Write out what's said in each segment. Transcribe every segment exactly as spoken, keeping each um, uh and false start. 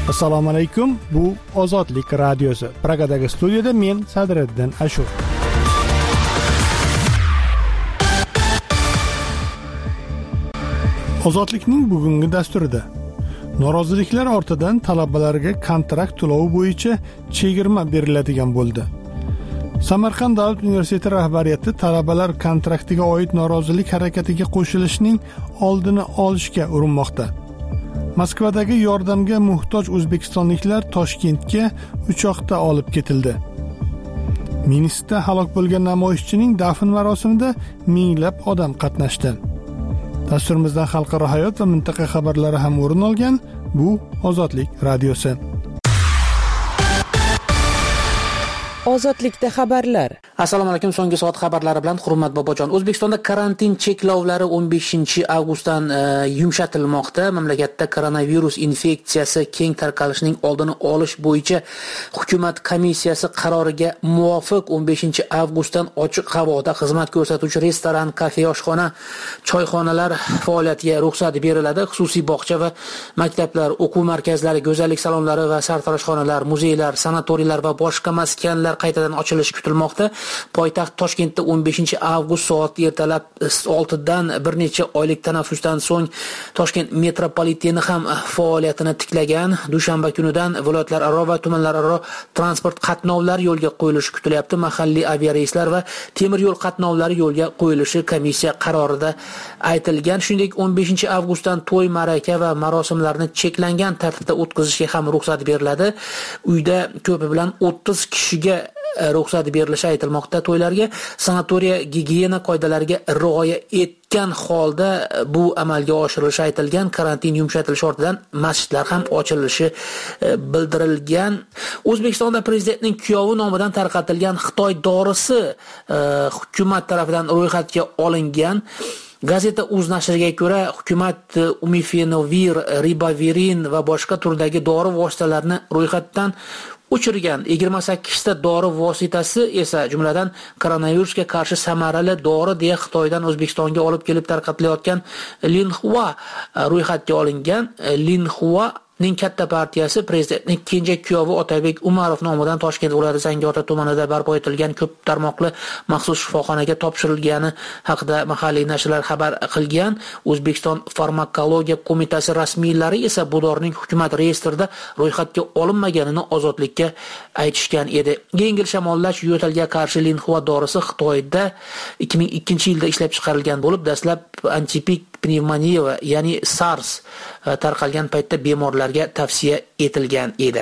Assalomu alaykum. Bu Ozodlik radiosi. Pragadagi studiyada men Sadriddin Ashur. Ozodlikning bugungi dasturida noroziliklar ortidan talabalarga kontrakt to'lovi bo'yicha chegirma beriladigan bo'ldi. Samarqand davlat universiteti rahbariyati talabalar kontraktiga oid norozilik harakatiga qo'shilishning oldini olishga urinmoqda. Moskvadagi yordamga muhtoj o'zbekistonliklar Toshkentga uchoqda olib ketildi. Minskda halok bo'lgan namoyishchining dafn marosimida minglab odam qatnashdi. Dasturimizdan xalqaro hayot va mintaqa xabarlari ham o'rin olgan. Bu Ozodlik radiosi. Ozodlikda xabarlar. Assalomu alaykum. So'nggi soat xabarlari bilan Hurmat Bobojon. O'zbekistonda karantin cheklovlari o'n beshinchi avgustdan e, yumshatilmoqda. Mamlakatda koronavirus infeksiyasi keng tarqalishining oldini olish bo'yicha hukumat komissiyasi qaroriga muvofiq o'n beshinchi avgustdan ochiq havoda xizmat ko'rsatuvchi restoran, kafe, oshxona, choyxonalar faoliyatiga ruxsat beriladi. Xususiy bog'cha va maktablar, o'quv markazlari, go'zallik salonlari va sartaroshxonalar, muzeylar, sanatoriylar va boshqa maskanlar qaytadan ochilishi kutilmoqda. Poytaxt Toshkentda o'n beshinchi avgust soat ertalab oltidan bir necha oylik tanaffusdan so'ng Toshkent metropoliteni ham faoliyatini tiklagan. Dushanba kunidan viloyatlararo va tumanlararo transport qatnovlari yo'lga qo'yilishi kutilyapti. Mahalliy aviareyslar va temir yo'l qatnovlari yo'lga qo'yilishi komissiya qarorida aytilgan. Shuningdek, o'n beshinchi avgustdan to'y, ma'raka va marosimlarni cheklangan tartibda o'tkazishga ham ruxsat beriladi. Uyda ko'pi bilan o'ttiz kishiga ruxsat berilishi aytilmoqda. To'ylarga sanatoriya gigiyena qoidalariga rioya etgan holda bu amalga oshirilishi aytilgan. Karantin yumshatilishi ortidan masjidlar ham ochilishi bildirilgan. O'zbekistonda prezidentning kuyovi nomidan tarqatilgan Xitoy dorisi hukumat tomonidan ro'yxatga olingan. Gazeta Uz nashriga ko'ra, hukumat umifenovir, ribavirin va boshqa turdagi dori vositalarini ro'yxatdan o'chirgan. yigirma sakkizta dori vositasi esa, jumladan koronavirusga qarshi samarali dori deya Xitoydan O'zbekistonga olib kelib tarqatilayotgan Linhua ro'yxatga olingan. Linhua ning katta partiyasi prezidentning kenja kuyovi Otabek Umarov nomidan Toshkent viloyati Zangiota tumanida barpo etilgan ko'p tarmoqli maxsus shifoxonaga topshirilgani haqida mahalliy nashrlar xabar qilgan. O'zbekiston farmakologiya qo'mitasi rasmiylari esa bu dorining hukumat reyestrida ro'yxatga olinmaganini Ozodlikka aytishgan edi. Yengil shamollash yo'talga qarshi Linhua dorisi Xitoyda ikki ming ikkinchi yilda ishlab chiqarilgan bo'lib, dastlab antipik pnevmoniya, ya'ni SARS tarqalgan paytda bemorlarga tavsiya etilgan edi.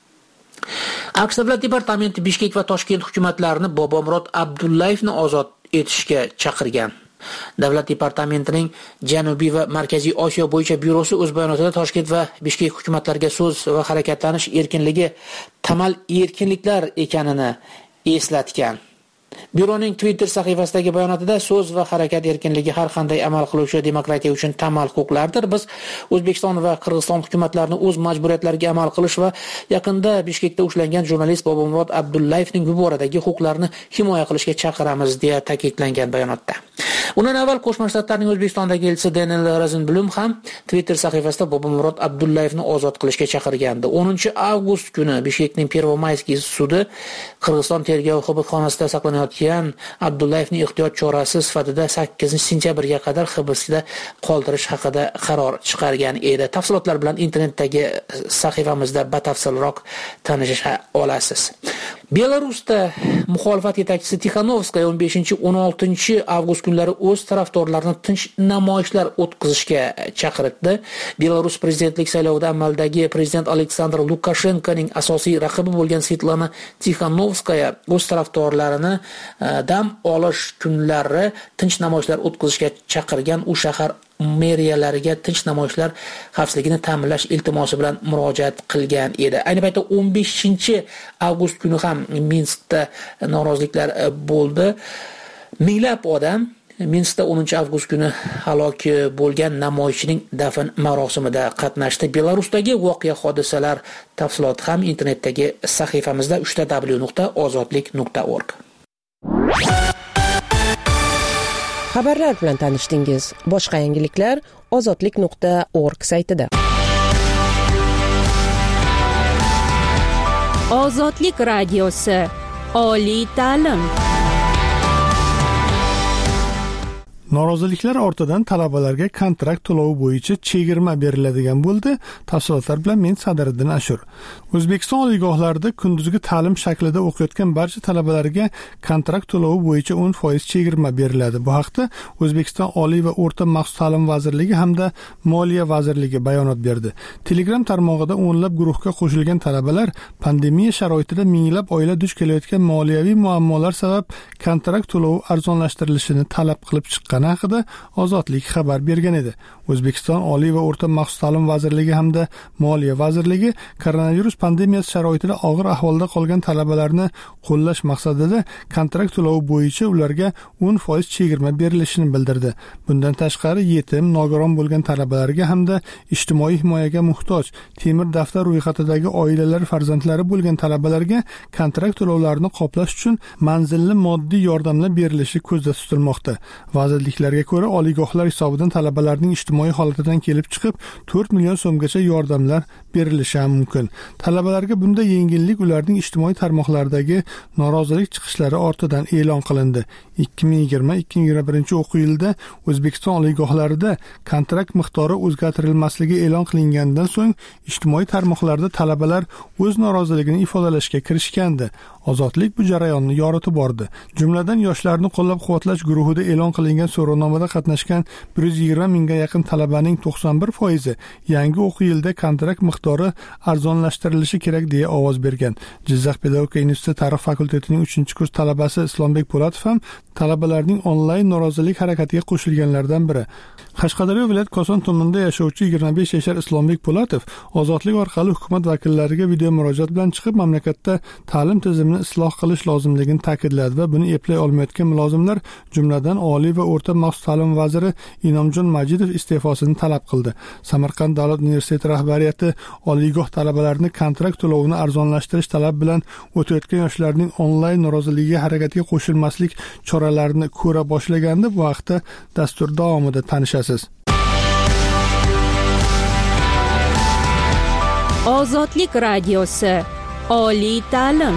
AQSh Davlat departamenti Bishkek va Toshkent hukumatlarini Bobomurod Abdullayevni ozod etishga chaqirgan. Davlat departamentining Janubiy va Markaziy Osiyo bo'yicha byurosi o'z bayonotida Toshkent va Bishkek hukumatlariga so'z va harakatlanish erkinligi tamal erkinliklar ekanini eslatgan. Byuroning Twitter sahifasidagi bayonotida so'z va harakat erkinligi har qanday amal qiluvchi demokratiya uchun tamal huquqlardir. Biz O'zbekiston va Qirg'iziston hukumatlarini o'z majburiyatlariga amal qilish va yaqinda Bishkekda ushlangan jurnalist Bobomurod Abdullayevning bu boradagi huquqlarini himoya qilishga chaqiramiz deya ta'kidlangan bayonotda. Undan avval Qo'shma Shtatlarning O'zbekistondagi elchisi Daniel Rosenblum ham Twitter sahifasida Bobomurod Abdullayevni ozod qilishga chaqirgandi. o'ninchi avgust kuni Bishkekning Pervomayskiy sudi Qirg'iziston tergov hibsxonasida saqlanayotgan Abdullayevning ehtiyot chorasi sifatida sakkizinchi sentyabrga qadar hibsda qoldirish haqida qaror chiqargan edi. Tafsilotlar bilan internetdagi sahifamizda batafsilroq tanisha olasiz. Belarusda muxolifat yetakchisi Tikhanovskaya o'n beshinchi o'n oltinchi avgust kunlari o'z tarafdorlarini tinch namoyishlar o'tkazishga chaqirdi. Belarus prezidentlik saylovida amaldagi prezident Aleksandr Lukashenkoning asosiy raqibi bo'lgan Svetlana Tikhanovskaya o'z tarafdorlarini dam olish kunlari tinch namoyishlar o'tkazishga chaqirgan. U shahar meriyalariga tinch namoyishlar xavfsizligini ta'minlash iltimosi bilan murojaat qilgan edi. Ayni paytda o'n beshinchi avgust kuni ham Minskda noroziliklar bo'ldi. Minglab odam Minskda o'ninchi avgust kuni halok bo'lgan namoyishchining dafn marosimida qatnashdi. Belarusdagi voqea hodisalar tafsiloti ham internetdagi sahifamizda w w w nuqta ozodlik nuqta org. Xabarlar bilan tanishdingiz. Boshqa yangiliklar ozodlik nuqta org saytida. Ozodlik radiosi. Oliy ta'lim. Noroziliklar ortidan talabalarga kontrakt to'lovi bo'yicha chegirma beriladigan bo'ldi. Tafsilotlar bilan men Sadiriddin Ashur. O'zbekiston oliygohlarida kunduzgi ta'lim shaklida o'qiyotgan barcha talabalarga kontrakt to'lovi bo'yicha o'n foiz chegirma beriladi. Bu haqda O'zbekiston Oliy va o'rta maxsus ta'lim vazirligi hamda Moliya vazirligi bayonot berdi. Telegram tarmog'ida o'nlab guruhga qo'shilgan talabalar pandemiya sharoitida minglab oila duch kelayotgan moliyaviy muammolar sabab kontrakt to'lovi arzonlashtirilishini talab qilib chiqqan haqida Ozodlik xabar bergan edi. O'zbekiston Oliy va o'rta maxsus ta'lim vazirligi hamda Moliya vazirligi koronavirus pandemiyasi sharoitida og'ir ahvolda qolgan talabalarni qo'llash maqsadida kontrakt to'lovi bo'yicha ularga o'n foiz chegirma berilishini bildirdi. Bundan tashqari yetim, nogiron bo'lgan talabalarga hamda ijtimoiy himoyaga muhtoj, temir daftar ro'yxatidagi oilalar farzandlari bo'lgan talabalarga kontrakt to'lovlarini qoplash uchun manzilli moddiy yordamlar berilishi ko'zda tutilmoqda. Vazirliklarga ko'ra, oliygohlar hisobidan talabalarning ijtimoiy holatidan kelib chiqib to'rt million so'mgacha yordamlar berilishi ham mumkin. Talabalarga bunda yengillik ularning ijtimoiy tarmoqlardagi norozilik chiqishlari ortidan e'lon qilindi. ikki ming yigirma ikki ming yigirma birinchi o'quv yilida O'zbekiston oliygohlarida kontrakt miqdori o'zgartirilmasligi e'lon qilingandan so'ng ijtimoiy tarmoqlarda talabalar o'z noroziligini ifodalashga kirishgandi. Ozodlik bu jarayonni yoritib bordi. Jumladan yoshlarni qo'llab-quvvatlash guruhida e'lon qilingan so'rovnomada qatnashgan bir yuz yigirma mingga yaqin talabaning to'qson bir foizi yangi o'quv yilida kontrakt miqdori arzonlashtirilishi kerak deya ovoz bergan. Jizzax pedagogika instituti tarix fakultetining uchinchi kurs talabasi Islombek Po'latov ham talabalarning onlayn norozilik harakatiga qo'shilganlardan biri. Qashqadaryo viloyat Koson tumanida yashovchi yigirma besh yashar Islombek Po'latov Ozodlik orqali hukumat vakillariga video murojaat bilan chiqib, mamlakatda ta'lim tizimini isloh qilish lozimligini ta'kidladi va buni eplay olmayotgan mulozimlar, jumladan Oliy va o'rta maxsus ta'lim vaziri Inomjon Majidov iste'fosini talab qildi. Samarqand davlat universiteti rahbariyati oliygoh talabalarini kontrakt to'lovini arzonlashtirish talabi bilan o'tayotgan yoshlarning onlayn noroziligiga harakatga qo'shilmaslik choralarini ko'ra boshlaganda, bu haqda dastur davomida tanishasiz. Ozodlik radiosi. Oliy ta'lim.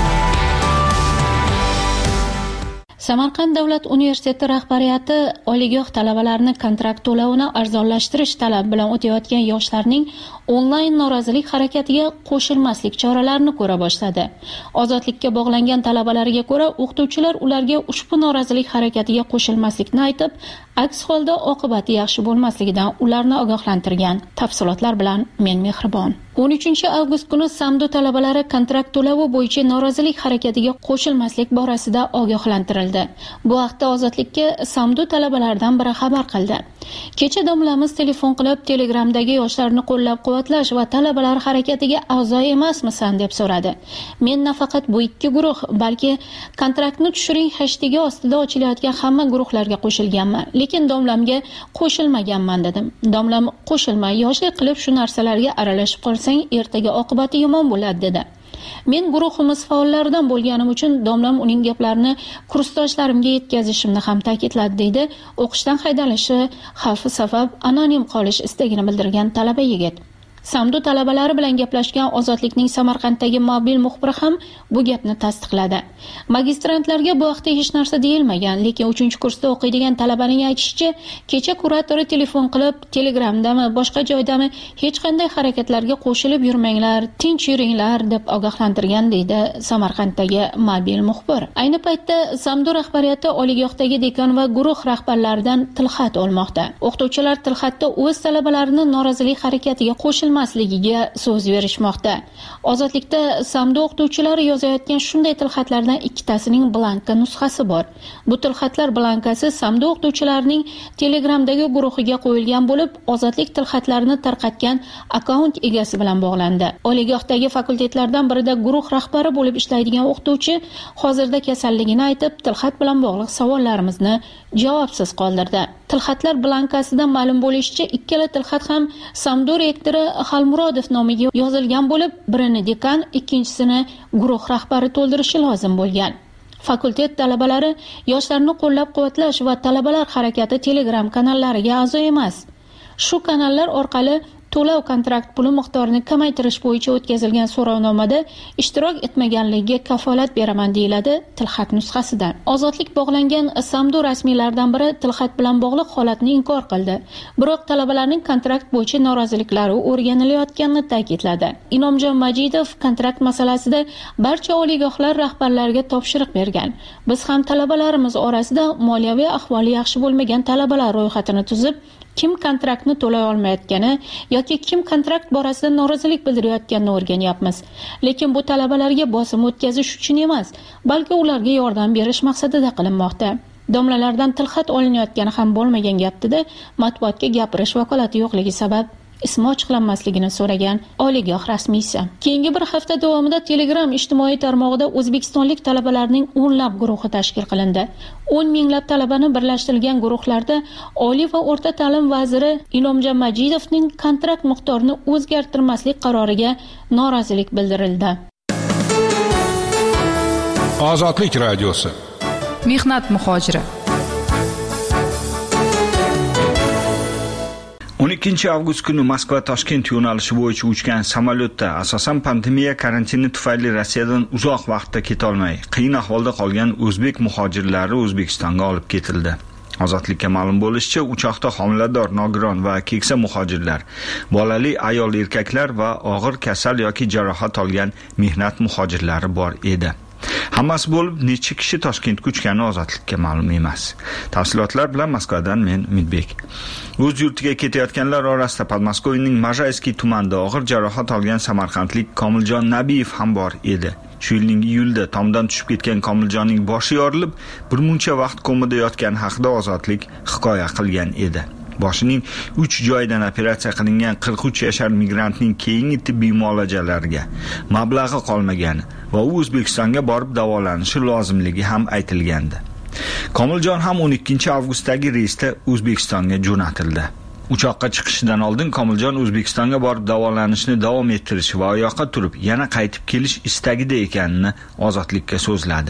Samarqand davlat universiteti rahbariyati oliygoh talabalarini kontrakt to'lovini arzonlashtirish talabi bilan o'tayotgan yoshlarning onlayn norozilik harakatiga qo'shilmaslik choralarini ko'ra boshladi. Ozodlikka bog'langan talabalarga ko'ra, o'qituvchilar ularga ushbu norozilik harakatiga qo'shilmaslikni aytib, aks holda oqibati yaxshi bo'lmasligidan ularni ogohlantirgan. Tafsilotlar bilan men Mehribon. o'n uchinchi avgust kuni Samdu talabalari kontrakt to'lovi bo'yicha norozilik harakatiga qo'shilmaslik borasida ogohlantirildi. Bu haqda Ozodlikka Samdu talabalaridan biri xabar qildi. Kecha domlamiz telefon qilib, Telegramdagi yoshlarni qo'llab-quvvatlash va talabalar harakatiga a'zo emasmisan deb so'radi. Men nafaqat bu ikki guruh, balki kontraktni tushiring hashtagi ostida ochilayotgan hamma guruhlarga qo'shilganman, lekin domlamga qo'shilmaganman dedim. Domlam qo'shilmay, yoshlik qilib shu narsalarga aralashib qolsang, ertaga oqibati yomon bo'ladi dedi. Men guruhimiz faollaridan bo'lganim uchun domlam uning gaplarini kursdoshlarimga yetkazishimni ham ta'kidladi, deydi o'qishdan haydalishi xavfi sabab anonim qolish istagini bildirgan talaba yigit. Samdu talabalari bilan gaplashgan Ozodlikning Samarqanddagi mobil muxbiri ham bu gapni tasdiqladi. Magistrantlarga bu vaqtda hech narsa deyilmagan, lekin uchinchi kursda o'qiydigan talabaning aytishicha, kecha kuratori telefon qilib, Telegramdami, boshqa joydami hech qanday harakatlarga qo'shilib yurmanglar, tinch yuringlar deb ogohlantirgan, deydi Samarqanddagi mobil muxbir. Ayni paytda Samdu rahbariyati oliygohdagi dekan va guruh rahbarlaridan tilxat olmoqda. O'qituvchilar tilxatda o'z talabalarini norozilik harakatiga qo'shilmoqda masligiga so'z berishmoqda. Ozodlikda Samdu o'qituvchilari yozayotgan shunday tilxatlardan ikkitasining blanka nusxasi bor. Bu tilxatlar blankasi Samdu o'qituvchilarining Telegramdagi guruhiga qo'yilgan bo'lib, Ozodlik tilxatlarini tarqatgan akkaunt egasi bilan bog'landi. Oliygohdagi fakultetlardan birida guruh rahbari bo'lib ishlaydigan o'qituvchi hozirda kasalligini aytib, tilxat bilan bog'liq savollarimizni javobsiz qoldirdi. Tilxatlar blankasida ma'lum bo'lishicha, ikkala tilxat ham Samdu rektori Xalmurodov nomiga yozilgan bo'lib, birini dekan, ikkinchisini guruh rahbari to'ldirishi lozim bo'lgan. Fakultet talabalari yoshlarni qo'llab-quvvatlash va talabalar harakati Telegram kanallariga a'zo emas. Shu kanallar orqali to'lov kontrakt puli miqdorini kamaytirish bo'yicha o'tkazilgan so'rovnomada ishtirok etmaganligiga kafolat beraman deyiladi tilxat nusxasida. Ozodlik bog'langan Samdu rasmiylaridan biri tilxat bilan bog'liq holatni inkor qildi. Biroq talabalarning kontrakt bo'yicha noroziliklari o'rganilayotganini ta'kidladi. Inomjon Majidov kontrakt masalasida barcha oliygohlar rahbarlariga topshiriq bergan. Biz ham talabalarimiz orasida moliyaviy ahvoli yaxshi bo'lmagan talabalar ro'yxatini tuzib, kim kontraktni to'lay olmayotgani yoki kim kontrakt borasida norozilik bildirayotganini o'rganyapmiz. Lekin bu talabalarga bosim o'tkazish uchun emas, balki ularga yordam berish maqsadida qilinmoqda. Domlalardan tilxat olinayotgani ham bo'lmagan gapdi-da, matbuotga gapirish vakolati yo'qligi sabab ismi ochiqlanmasligini so'ragan oliygoh rasmiysi. Keyingi bir hafta davomida Telegram ijtimoiy tarmog'ida o'zbekistonlik talabalarning o'nlab guruhi tashkil qilindi. o'n minglab talabani birlashtirilgan guruhlarda Oliy va o'rta ta'lim vaziri Inomjon Majidovning kontrakt miqdorini o'zgartirmaslik qaroriga norozilik bildirildi. Ozodlik radiosi. Mehnat muhojiri. o'n ikkinchi avgust kuni Moskva Toshkent yo'nalishi bo'yicha uchgan samolyotda asosan pandemiya karantini tufayli Rossiyadan uzoq vaqtda ketolmay, qiyin ahvolda qolgan o'zbek muhojirlari O'zbekistonga olib ketildi. Ozodlikka ma'lum bo'lishicha, uchoqda homilador, nogiron va keksa muhojirlar, bolali ayol erkaklar va og'ir kasal yoki jarohat olgan mehnat muhojirlari bor edi. Hammasi bo'lib necha kishi Toshkentga uchgani ozodlikka ma'lum emas. Tafsilotlar bilan Moskvadan men Umidbek. O'z yurtiga ketayotganlar orasida Podmoskvoyning Majayskiy tumanida og'ir jarohat olgan samarqandlik Komiljon Nabiyev ham bor edi. Shu yilning iyulda tomdan tushib ketgan Komiljonning boshi yorilib, bir muncha vaqt komada yotgani haqida ozodlik hikoya qilgan edi. Boshining uch joyidan operatsiya qilingan qirq uch yashar migrantning keyingi tibbiy muolajalariga mablag'i qolmagani va u O'zbekistonga borib davolanishi lozimligi ham aytilgandi. Komiljon ham o'n ikkinchi avgustdagi reysda O'zbekistonga jo'natildi. Uchoqqa chiqishidan oldin Komiljon O'zbekistonga borib davolanishni davom ettirish va oyoqqa turib yana qaytib kelish istagida ekanini ozodlikka so'zladi.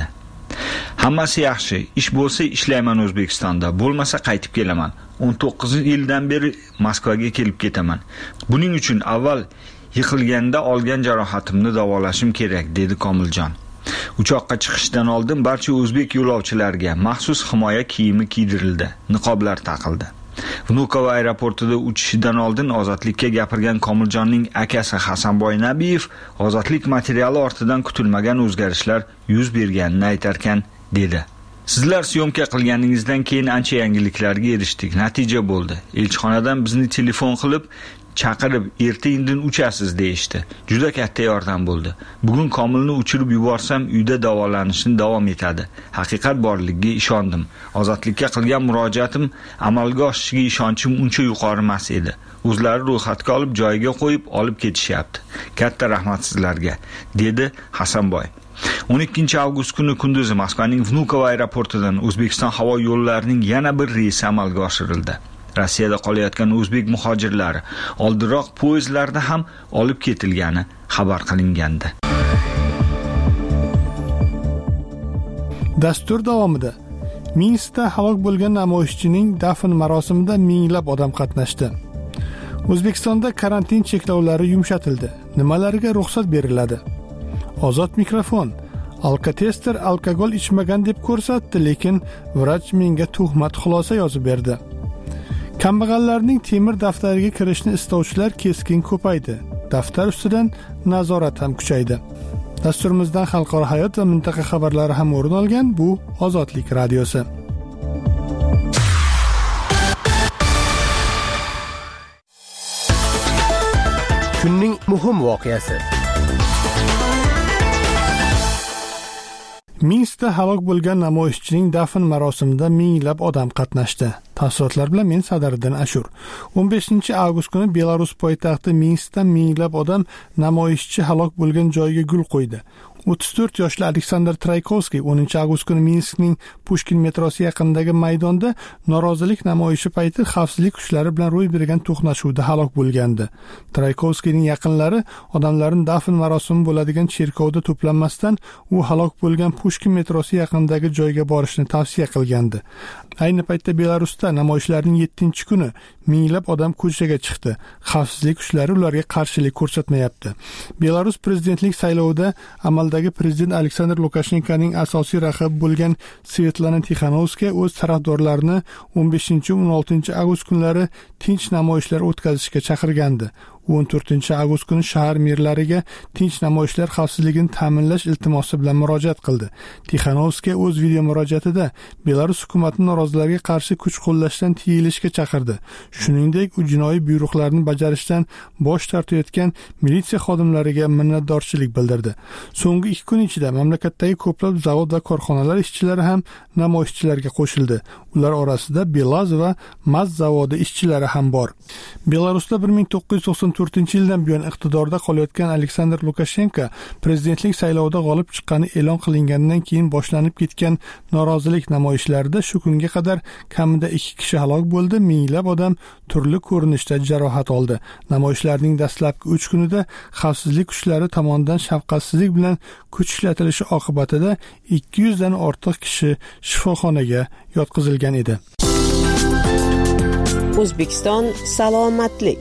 Hammasi yaxshi, ish bo'lsa ishlayman O'zbekistonda, bo'lmasa qaytib kelaman. o'n to'qqiz yildan beri Moskvaga kelib ketaman. Buning uchun avval yiqilganda olgan jarohatimni davolashim kerak, dedi Komiljon. Uchoqqa chiqishdan oldin barcha o'zbek yo'lovchilarga maxsus himoya kiyimi kiydirildi, niqoblar taqildi. Vnukovo aeroportida uchishidan oldin ozodlikka gapirgan Komiljonning akasi Hasanboy Nabiyev ozodlik materiali ortidan kutilmagan o'zgarishlar yuz berganini aytarkan, dedi. Sizlar syomka qilganingizdan keyin ancha yangiliklarga erishdik. Natija bo'ldi. Elchixonadan bizni telefon qilib, chaqirib, erta-indin uchasiz deyishdi. Juda katta yordam bo'ldi. Bugun Komilni uchirib yuborsam, uyda davolanishni davom etadi. Haqiqat borligiga ishondim. Ozodlikka qilgan murojaatim amalga oshishiga ishonchim uncha yuqori emas edi. O'zlari ro'yxatga olib, joyiga qo'yib, olib ketishyapti. Katta rahmat sizlarga, dedi Hasanboy. o'n ikkinchi avgust kuni kunduzi Moskvaning Vnukovo aeroportidan O'zbekiston havo yo'llarining yana bir reysi amalga oshirildi. Rossiyada qolayotgan o'zbek muhojirlari oldinroq poyezdlarda ham olib ketilgani xabar qilingandi. Dastur davomida Minskda halok bo'lgan namoyishchining dafn marosimida minglab odam qatnashdi. O'zbekistonda karantin cheklovlari yumshatildi. Nimalarga ruxsat beriladi? Ozod mikrofon. Alkotester alkogol ichmagan deb ko'rsatdi, lekin vrach menga tuhmat xulosa yozib berdi. Kambag'allarning temir daftariga kirishni istovchilar keskin ko'paydi. Daftar ustidan nazorat ham kuchaydi. Dasturimizdan xalqaro hayot va mintaqa xabarlari ham o'rin olgan. Bu Ozodlik radiosi. Kunning muhim voqeasi. Minskda halok bo'lgan namoyishchining dafn marosimida minglab odam qatnashdi. Tafsilotlar bilan men Sadariddin Ashur. o'n beshinchi avgust kuni Belarus poytaxti Minskda minglab odam namoyishchi halok bo'lgan joyga gul qo'ydi. o'ttiz to'rt yoshli Aleksandr Traykovskiy o'ninchi avgust kuni Minskning Pushkin metrosi yaqinidagi maydonda norozilik namoyishi payti xavfsizlik kuchlari bilan ro'y bergan to'qnashuvda halok bo'lgandi. Traykovskiyning yaqinlari odamlarning dafn marosimi bo'ladigan cherkovda to'planmasdan u halok bo'lgan Pushkin metrosi yaqinidagi joyga borishni tavsiya qilgandi. Ayni paytda Belarusda hafta namoyishlarning yettinchi kuni minglab odam ko'chaga chiqdi. Xavfsizlik kuchlari ularga qarshilik ko'rsatmayapti. Belarus prezidentlik saylovida amaldagi prezident Aleksandr Lukashenkoning asosiy raqibi bo'lgan Svetlana Tixanovskaya o'z tarafdorlarini o'n beshinchi o'n oltinchi avgust kunlari tinch namoyishlar o'tkazishga chaqirgandi. o'n to'rtinchi avgust kuni shahar merlariga tinch namoyishlar xavfsizligini ta'minlash iltimosi bilan murojaat qildi. Tixanovskaya o'z video murojaatida Belarus hukumati norozilarga qarshi kuch qo'llashdan tiyilishga chaqirdi. Shuningdek, u jinoiy buyruqlarni bajarishdan bosh tortayotgan militsiya xodimlariga minnatdorchilik bildirdi. So'nggi ikki kun ichida mamlakatdagi ko'plab zavod va korxonalar ishchilari ham namoyishchilarga qo'shildi. Ular orasida Belaz va Maz zavodi ishchilari ham bor. Belarusda bir ming to'qqiz yuz to'qson to'rtinchi yildan buyon iqtidorda qolayotgan Aleksandr Lukashenko prezidentlik saylovida g'olib chiqqani e'lon qilingandan keyin boshlanib ketgan norozilik namoyishlarida shu kunga qadar kamida ikki kishi halok bo'ldi, minglab odam turli ko'rinishda jarohat oldi. Namoyishlarning dastlabki uch kunida xavfsizlik kuchlari tomonidan shafqatsizlik bilan kuch ishlatilishi oqibatida ikki yuz dan ortiq kishi shifoxonaga yotqizilgan edi. O'zbekiston salomatlik.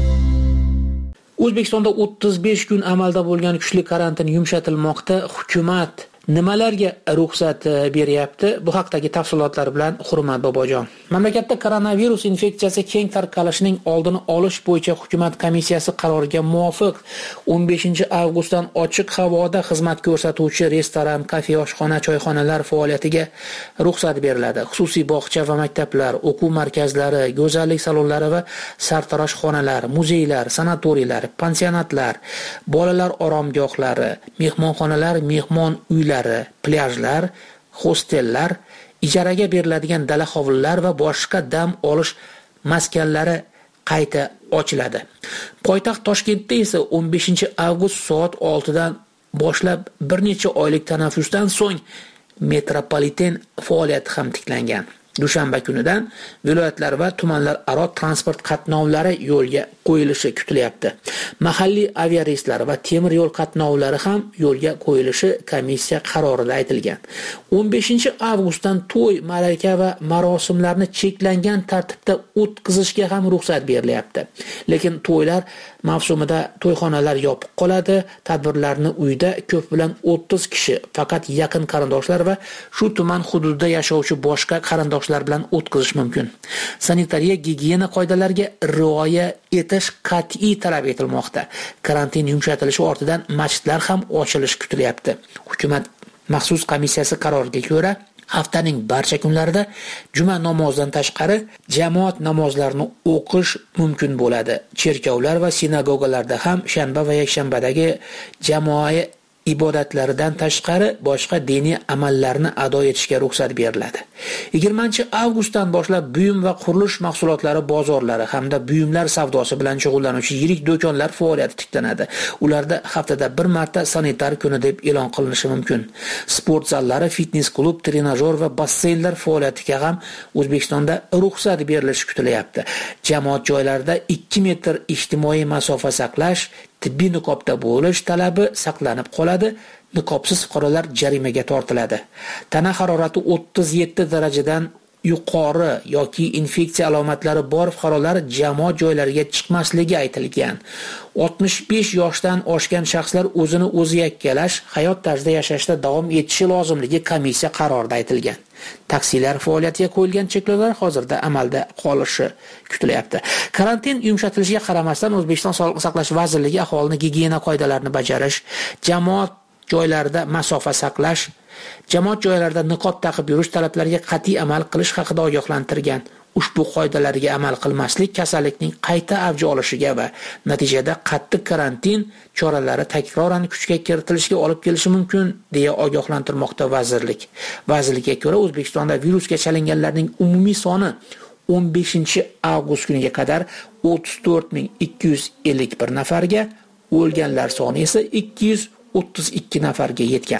O'zbekistonda o'ttiz besh kun amalda bo'lgan kuchli karantin yumshatilmoqda. Hukumat nimalarga ruxsat beryapti? Bu haqdagi tafsilotlar bilan Hurmat Bobojon. Mamlakatda koronavirus infeksiyasi keng tarqalishining oldini olish bo'yicha hukumat komissiyasi qaroriga muvofiq o'n beshinchi avgustdan ochiq havoda xizmat ko'rsatuvchi restoran, kafe, oshxona, choyxonalar faoliyatiga ruxsat beriladi. Xususiy bog'cha va maktablar, o'quv markazlari, go'zallik salonlari va sartaroshxonalar, muzeylar, sanatoriylar, pansionatlar, bolalar oromgohlari, mehmonxonalar, mehmon uylari, plyajlar, hostellar, ijaraga beriladigan dala hovlilar va boshqa dam olish maskanlari qayta ochiladi. Poytaxt Toshkentda esa o'n beshinchi avgust soat oltidan boshlab bir necha oylik tanaffusdan so'ng metropoliten faoliyati ham tiklangan. Dushanba kunidan viloyatlar va tumanlar aro transport qatnovlari yo'lga qo'yilishi kutilyapti. Mahalliy aviareyslar va temir yo'l qatnovlari ham yo'lga qo'yilishi komissiya qarorida aytilgan. o'n beshinchi avgustdan to'y, ma'raka va marosimlarni cheklangan tartibda o'tkazishga ham ruxsat berilyapti. Lekin to'ylar mavsumida to'yxonalar yopiq qoladi. Tadbirlarni uyda ko'p bilan o'ttiz kishi, faqat yaqin qarindoshlar va shu tuman hududida yashovchi boshqa qarindoshlar bilan o'tkazish mumkin. Sanitariya gigiyena qoidalariga rioya etish qat'iy talab etilmoqda. Karantin yumshatilishi ortidan masjidlar ham ochilishi kutilyapti. Hukumat maxsus komissiyasi qaroriga ko'ra haftaning barcha kunlarida juma namozidan tashqari jamoat namozlarini o'qish mumkin bo'ladi. Cherkovlar va sinagogalarda ham shanba va yakshanbadagi jamoat ibodatlaridan tashqari boshqa diniy amallarni ado etishga ruxsat beriladi. yigirmanchi avgustdan boshlab buyum va qurilish mahsulotlari bozorlari hamda buyumlar savdosi bilan shug'ullanuvchi yirik do'konlar faoliyati tiklanadi. Ularda haftada bir marta sanitar kuni deb e'lon qilinishi mumkin. Sport zallari, fitness klub, trenajyor va basseynlar faoliyatiga ham O'zbekistonda ruxsat berilishi kutilyapti. Jamoat joylarida ikki metr ijtimoiy masofa saqlash, tibbiy niqobda bo'lish talabi saqlanib qoladi. Niqobsiz fuqarolar jarimaga tortiladi. Tana harorati o'ttiz yetti darajadan yuqori yoki infeksiya alomatlari bor fuqarolar jamoat joylariga chiqmasligi aytilgan. oltmish besh yoshdan oshgan shaxslar o'zini o'zi yakkalash, hayot tarzida yashashda davom etishi lozimligi komissiya qarorida aytilgan. Taksilar faoliyatiga qo'yilgan cheklovlar hozirda amalda qolishi kutilyapti. Karantin yumshatilishiga qaramasdan O'zbekiston Sog'liqni saqlash vazirligi aholini gigiyena qoidalarini bajarish, jamoat joylarida masofa saqlash, jamoat joylarida niqob taqib yurish talablariga qat'iy amal qilish haqida ogohlantirgan. Ushbu qoidalarga amal qilmaslik kasallikning qayta avj olishiga va natijada qattiq karantin choralari takroran kuchga kiritilishiga olib kelishi mumkin deya ogohlantirmoqda vazirlik. Vazirlikka ko'ra O'zbekistonda virusga chalinganlarning umumiy soni o'n beshinchi avgust kuniga qadar o'ttiz to'rt ming ikki yuz ellik bir nafarga, o'lganlar soni esa ikki yuz o'ttiz ikki nafarga yetgan.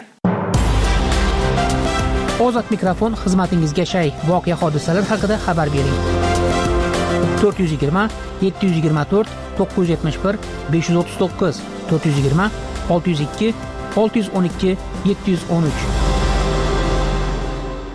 Ozod mikrofon xizmatingizga shay. Voqea hodisalar haqida xabar bering. to'rt yuz yigirma yetti yuz yigirma to'rt to'qqiz yuz yetmish bir besh yuz o'ttiz to'qqiz to'rt yuz yigirma olti yuz ikki olti yuz o'n ikki yetti yuz o'n uch.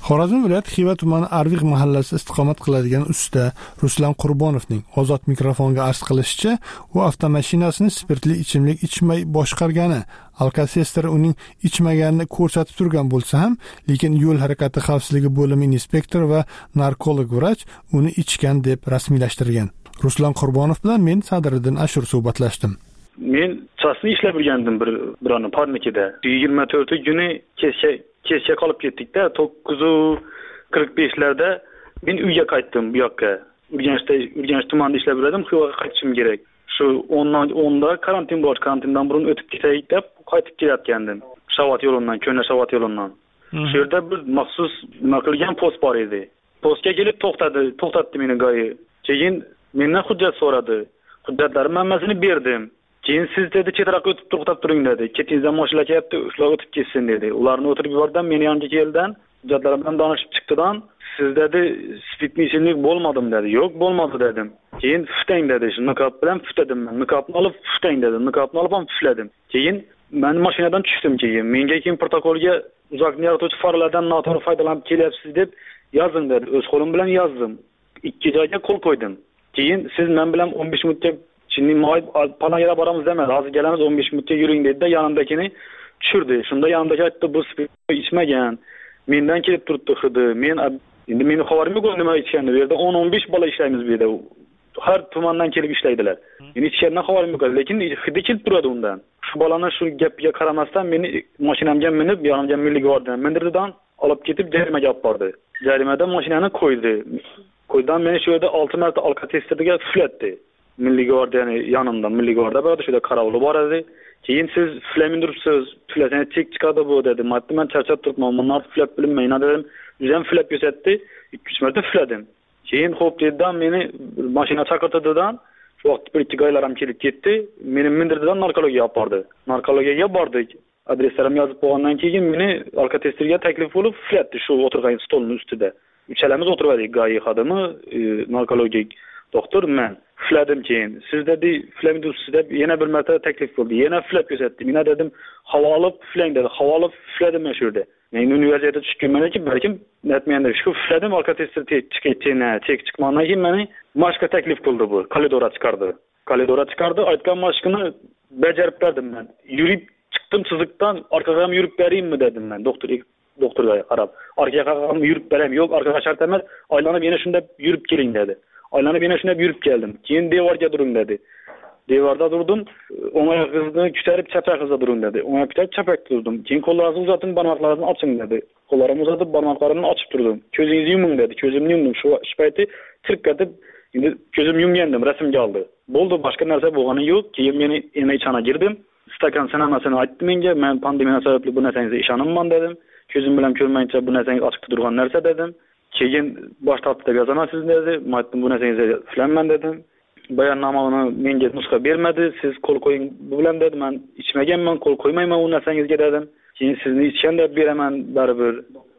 Xorazm viloyati Xiva tumani Arviq mahallasi istiqomat qiladigan usta Ruslan Qurbonovning ozod mikrofonga arz qilishicha, u avtomashinasini spirtli ichimlik ichmay boshqargani, alkotester uning ichmaganini ko'rsatib turgan bo'lsa ham, lekin yo'l harakati xavfsizligi bo'limi inspektori va narkolog vrach uni ichgan deb rasmiylashtirgan. Ruslan Qurbonov bilan men Sadriddin Ashur suhbatlashdim. Men chasni ishlab yurgandim bir birani parnikida. yigirma to'rtinchi kuni kechga kechga qolib ketdik-da, to'qqiz qirq beshlarda men uyga qaytdim bu yoqqa. Urganchda Urganch tumanida ishlab yuradim, Xivaga qaytishim kerak. Shu o'nda karantin bor, karantindan burun o'tib ketaylik deb qaytib kelayotgandim. Shavat yo'lidan, Ko'na Shavat yo'lidan. Shu yerda bir maxsus nima qilgan post bor edi. Postga kelib to'xtadi, to'xtatdi meni go'yi. Keyin mendan hujjat so'radi. Hujjatlarimni hammasini berdim. Keyin siz dedi chetroqqa o'tib to'xtab turing dedi. Ketingizdan mashina kelyapti, shular o'tib ketsin dedi. Ularni o'tirib yubordim, meni yonimga keldan, hujjatlarim bilan danishib chiqdidan, siz dedi spirtli ichimlik bo'lmadim dedi. Yo'q, bo'lmadi dedim. Keyin fuftang dedi. Shu niqob bilan fuftadim men. Niqobni olib fuftang dedi. Niqobni olib ham fufladim. Keyin men mashinadan tushdim keyin. Menga keyin protokolga uzoqni yaratuvchi faollardan noto'g'ri foydalanib kelyapsiz deb yozing dedi. O'z qo'lim bilan yozdim. Ikki joyga qo'l qo'ydim. Keyin siz men bilan o'n besh minutga Şimdi moy palangara boramiz demadi. Hozir kelamiz o'n besh minutga yuring dedi-da, yanimdakini tushirdi. Shunda yanimdaki aytdi, bu spirtni ichmagan. Mendan kelib turibdi hidi. Men endi meni xabarim yo'q nima ichganini. Bu yerda o'n o'n besh bola ishlaymiz bu yerda. Har tumandan kelib ishlaydilar. Meni ichgandan xabarim yo'q, lekin hidi kelib turadi undan. Shu bolani shu gapiga qaramasdan meni mashinamga minib, yonimga Milliy gvardiya mindirdidan olib ketib jarimaga olib bordi. Jarimada mashinani qo'ydi. Qo'ydan meni shu yerda olti marta alkotesterga fuflatdi. Milliy gvardiyani yanımdan Milliy gvardiya bor edi, shunda qarovuli bor edi. Keyin siz flamin turibsiz, flasani chek chiqadi bu dedi. Men charchab turibman, bunlar flap bilmayman dedim. O'zim flap ko'rsatdi, ikki uch marta fladim. Keyin xo'p dedidan meni mashina chaqirtirdidan, shu vaqt bir ikki goylar ham kelib ketdi. Meni mindirdidan narkologiyaga olib bordi. Narkologiyaga bordik. Adreslarimni yozib qo'ygandan keyin meni alkotesterga taklif bo'lib flatdi shu o'tirgan stolning ustida. Uchalamiz o'tirdik, goyi xodimi, narkologik doktor men. Fladim keyin. Siz dedi, flamdus deb yana bir marta taklif bo'ldi. Yana flap ko'rsatdi. Men dedim, havo olib flang dedi. Havo olib fladim men shu yerda. Men universitetga tushganman ekan, balkim netmenda shu fladim alkotester chiqaytena, chek chiqmandan keyin meni mashqa taklif qildi bu. Koridorga chiqardi. Koridorga chiqardi, aytgan mashqini bajarib berdim men. Yurib chiqdim chiziqdan, orqaga ham yurib beraymi dedim men doktor doktorga qarab. Orqaga ham yurib beram, yo'q, orqaga shart emas, aylanib yana shunda yurib keling dedi. Aylanib yana shunda yurib keldim. Keyin devorga turing dedi. Devorda turdim, o'ng oyog'ingizni ko'tarib chap oyog'ingizga turing dedi. O'ng oyoqni ko'tarib chap oyoqqa turdim. Keyin qo'llaringizni uzating, barmoqlaringizni oching dedi. Qo'llarimni uzatib, barmoqlarimni ochib turdim. Ko'zingizni yuming dedi. Ko'zimni yumdim. Shu shu payti tirqatib, endi ko'zimni yumgandim, rasmga oldi. Bo'ldi, boshqa narsa bo'lgani yo'q. Keyin meni emachxona girdim. Stakan sanamasini aytdi menga. Men pandemiya sababli bu narsangizga ishonmayman dedim. Ko'zim bilan ko'rmayincha bu narsangiz ochiq turgan narsa dedim. Keyin bosh tortib deb yozaman siz dedi. Men aytdim bu narsangizga filanman dedim. Bayonnomani menga nusxa bermadi. Siz qo'l qo'ying bu bilan dedi. Men ichmaganman, qo'l qo'ymayman u narsangizga dedim. Keyin sizni ichgan deb beraman baribir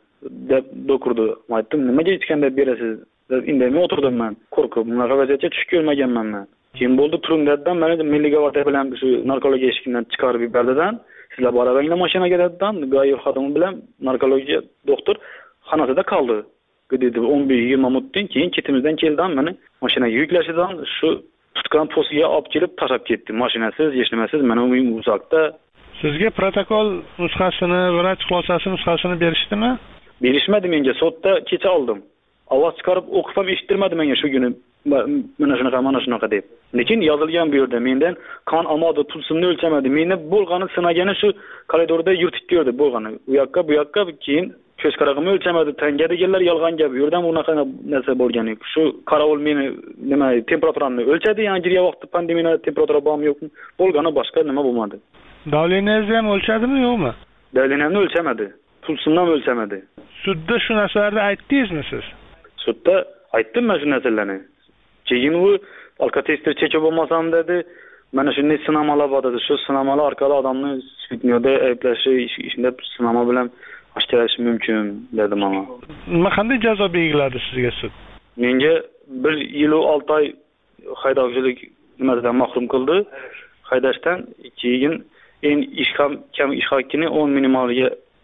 deb dokurdi. Men aytdim nimaga ichgan deb berasiz? Deb indamay o'tirdim men. Qo'rqib, bunaqa vaziyatga tushib ko'rmaganman men. Keyin bo'ldi turing dedidan, meni Milliy gvardiya bilan shu narkologiya eshigidan chiqarib yubordidan, sizlar boravanglar mashinaga dedidan, go'yo xodimi bilan narkologiya doktor xonasida qoldi. Dedi o'n besh yigirma minutdan keyin ketimizdan keldim, meni mashinaga yuklashidan shu tutgan postiga olib kelib tashlab ketdi. Mashinasiz, hech nimasiz, mana uyim uzoqda. Sizga protokol nusxasini, vrach xulosasi nusxasini berishdimi? Berishmadi menga, sotda kecha oldim. Ovoz chiqarib o'qib ham eshittirmadi menga shu kuni. Mana shunaqa, mana shunaqa deb. Lekin yozilgan bu yerda mendan qon amodi pulsimni o'lchamadi. Meni bo'lgani sinagani shu koridorda yurtib ko'rdi bo'lgani. U yoqqa, bu yoqqa, keyin ko'z qarag'imni o'lchamadi. Tanga deganlar yolg'on gap. Bu yerdan unaqa narsa bo'lgan yo'q. Shu qarovul meni nima temperaturamni o'lchadi, yana girya vaqtda pandemiya temperatura bormi yo'qmi? Bo'lgani boshqa nima bo'lmadi. Davleningizni ham o'lchadimi, yo'qmi? Davleniyamni o'lchamadi. Pulsimni ham o'lchamadi. Sudda shu narsalarni aytdingizmi siz? Sudda aytdim men shu narsalarni. Keyin u alkotester chekib bo'lmasam dedi. Mana shunday sinamalar bor dedi. Shu sinamalar orqali odamni spirtniyada ayblashi, ishida sinama bilan ashkalash mumkin dedi menga. Nima qanday jazo belgiladi sizga sud? Menga bir yil va olti oy haydovchilik nimasidan mahrum qildi. Haydashdan keyin en ish ham kam ish haqqini o'n minimaliga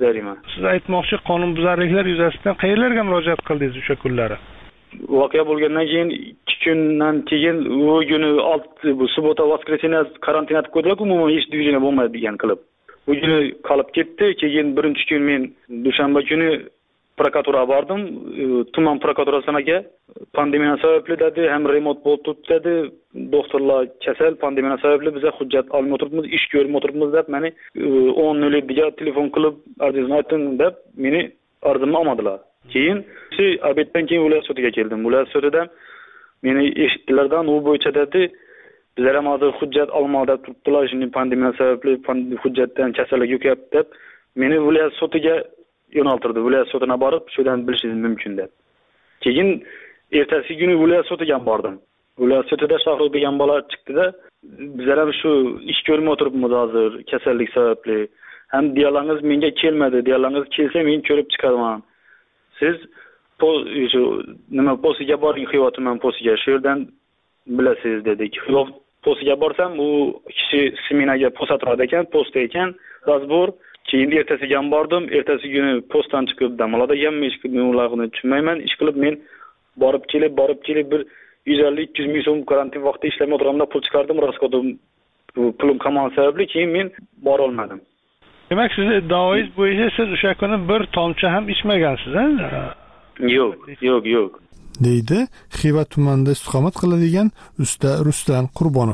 zarima. Siz aytmoqchi qonunbuzarliklar yuzasidan qayerlarga murojaat qildingiz o'sha kunlari? Voqea bo'lgandan keyin ikki kundan keyin u kuni alt bu subota voskreseniya karantin etib qo'ydilar-ku, umuman hech движение bo'lmaydi degan qilib. Bu kuni qolib ketdi. Keyin birinchi kun men dushanba kuni prokuraturaga bordim. Tuman prokuraturasiga pandemiya sababli dedi, ham remont bo'lib turibdi dedi. Doktorlar kasal, pandemiya sababli biz hujjat olmay o'tiribmiz, ish ko'rmay o'tiribmiz deb meni o'n nol yeddiga telefon qilib arzingizni ayting deb meni arzimni olmadilar. Keyin shu abetdan keyin viloyat sudiga keldim. Viloyat sudida meni eshitdilardan u bo'yicha dedi, bizlar ham hozir hujjat olmoqda turibdilar, shuni pandemiya sababli hujjatdan kasallik yo'qyapti deb meni viloyat sudiga yo'naltirdi. Viloyat sudina borib, shundan bilishingiz mumkin deb. Keyin ertasi kuni viloyat sudiga bordim. Viloyat sudida Shohrux degan bola chiqdi-da, bizlar ham shu ish ko'rmay o'tiribmiz hozir kasallik sababli. Ham dialogingiz menga kelmadi, dialogingiz kelsa men ko'rib chiqaman. Siz shu nima postiga boring, Xiyov tuman postiga, shu yerdan bilasiz dedik. Xiyov postiga borsam, u kishi smenaga post atrofda ekan, postda ekan, razbor. Keyin ertasiga ham bordim. Ertasi kuni postdan chiqib dam oladi ekanman, ish qilib men ularni tushunmayman. Ish qilib men borib kelib, borib kelib bir yuz ellik ikki yuz ming so'm karantin vaqtida ishlamay o'tirganimda pul chiqardim, raskodim pulim qolmagani sababli keyin men bora olmadim. Demak, siz iddaoingiz bo'yicha siz o'sha kuni bir tomchi ham ichmagansiz, ha? Yo'q, yo'q, yo'q. deydi Xiva tumanida istiqomat qiladigan usta Ruslan Qurbonov.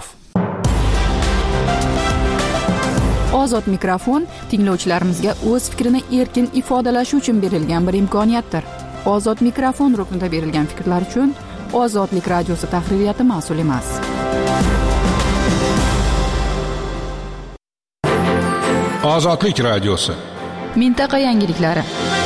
Ozod mikrofon tinglovchilarimizga o'z fikrini erkin ifodalashi uchun berilgan bir imkoniyatdir. Ozod mikrofon ruknida berilgan fikrlar uchun Ozodlik radiosi tahririyati mas'ul emas. Ozodlik radiosi. Mintaqa yangiliklari.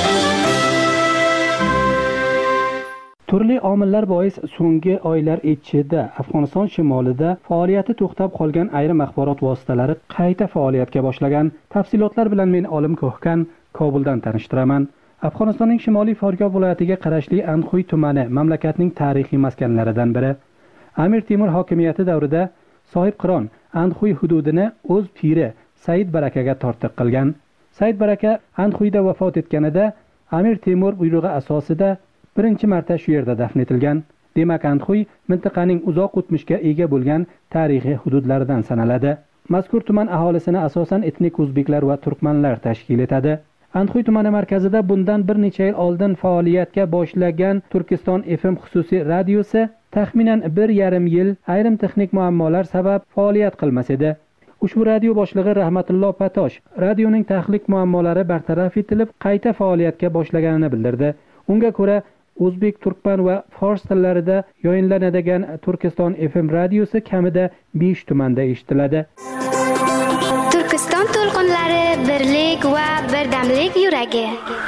Turli omillar bois so'nggi oylar ichida Afg'oniston shimolida faoliyati to'xtab qolgan ayrim axborot vositalari qayta faoliyatga boshlagan. Tafsilotlar bilan men Olim Ko'hkan Kobuldan tanishtiraman. Afg'onistonning Shimoliy Forgoh viloyatiga qarashli Anxuy tumani mamlakatning tarixiy maskanlaridan biri. Amir Temur hokimiyati davrida Sohibqiron Anxuy hududini o'z piri Said Barakaga tortiq qilgan. Said Baraka Anxuyda vafot etganida Amir Temur buyrug'i asosida birinchi marta shu yerda dafn etilgan. Demak, Anxuy mintaqaning uzoq o'tmishga ega bo'lgan tarixiy hududlaridan sanaladi. Mazkur tuman aholisini asosan etnik o'zbeklar va turkmanlar tashkil etadi. Anxuy tumani markazida bundan bir necha yil oldin faoliyatga boshlagan Turkiston F M xususiy radiosi taxminan bir yarim yil ayrim texnik muammolar sabab faoliyat qilmas edi. Ushbu radio boshlig'i Rahmatullo Patosh radioning texnik muammolari bartaraf etilib qayta faoliyatga boshlaganini bildirdi. Unga ko'ra o'zbek, turkman va fors tillarida yoyinlanadigan Turkiston F M radiosi kamida besh tumanda eshitiladi. Turkiston to'lqinlari birlik va birdamlik yuragi.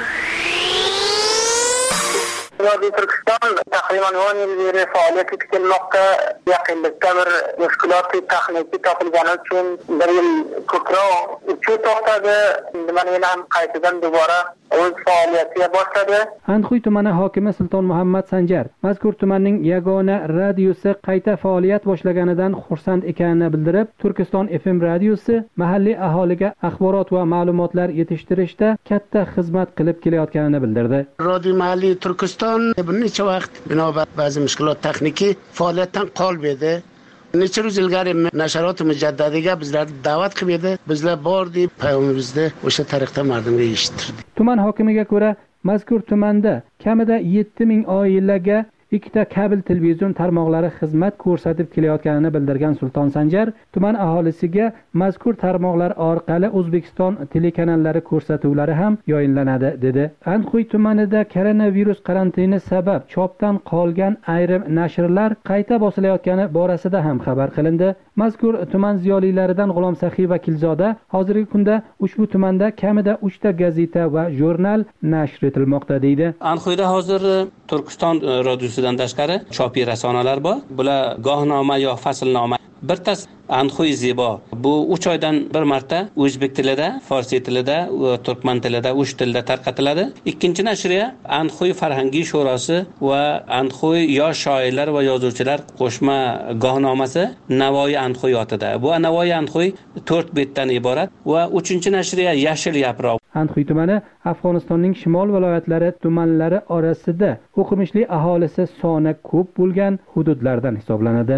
Radio Turkiston taxminan o'n yil beri faoliyat etib kelmoqda. Yaqinlikda bir mushkulot texnik topilgani uchun bir yil ko'proq uchuv to'xtadi. Mana yana ham qaytadan dobora o'z faoliyatiga boshladi. Anxuy tumani hokimi Sulton Muhammad Sanjar mazkur tumanning yagona radiosi qayta faoliyat boshlaganidan xursand ekanini bildirib, Turkiston F M radiosi mahalliy aholiga axborot va ma'lumotlar yetishtirishda katta xizmat qilib kelayotganini bildirdi. Radio mahalliy Turkiston bir necha vaqt binobar ba'zi mushkulot texniki faoliyatdan qolib edi. Necha yuz ilgari nasharot mujaddadiga bizlarni da'vat qilib edi. Bizlar bordik, payomimizni o'sha tariqda mardumga eshittirdik. Tuman hokimiga ko'ra, mazkur tumanda kamida yetti ming oilaga ikkita kabel televizion tarmoqlari xizmat ko'rsatib kelayotganini bildirgan Sulton Sanjar, tuman aholisiga mazkur tarmoqlar orqali O'zbekiston telekanallari ko'rsatuvlari ham yoyinlanadi dedi. Anxuy tumanida koronavirus karantini sabab chopdan qolgan ayrim nashrlar qayta bosilayotgani borasida ham xabar qilindi. Mazkur tuman ziyolilaridan G'ulom Saxiy va Kilzoda hozirgi kunda ushbu tumanda kamida uchta gazeta va jurnal nashr etilmoqda deydi. Anxuyda hozir Turkiston radiosidan tashqari chopiy rasonalar bor. Bular gohnoma yo faslnoma. Birtasi Anxuy Zibo. Bu uch oydan bir marta o'zbek tilida, farsiy tilida, turkman tilida, uch tilda tarqatiladi. Ikkinchi nashriya Anxuy Farhangiy sho'rosi va Anxuy yosh shoirlar va yozuvchilar qo'shma gohnomasi Navoiy Anxuy yotida. Bu Navoiy Anxuy to'rt betdan iborat va uchinchi nashriya Yashil yaproq. Anxuy tumani Afg'onistonning shimol viloyatlari tumanlari orasida o'qimishli aholisi soni ko'p bo'lgan hududlardan hisoblanadi.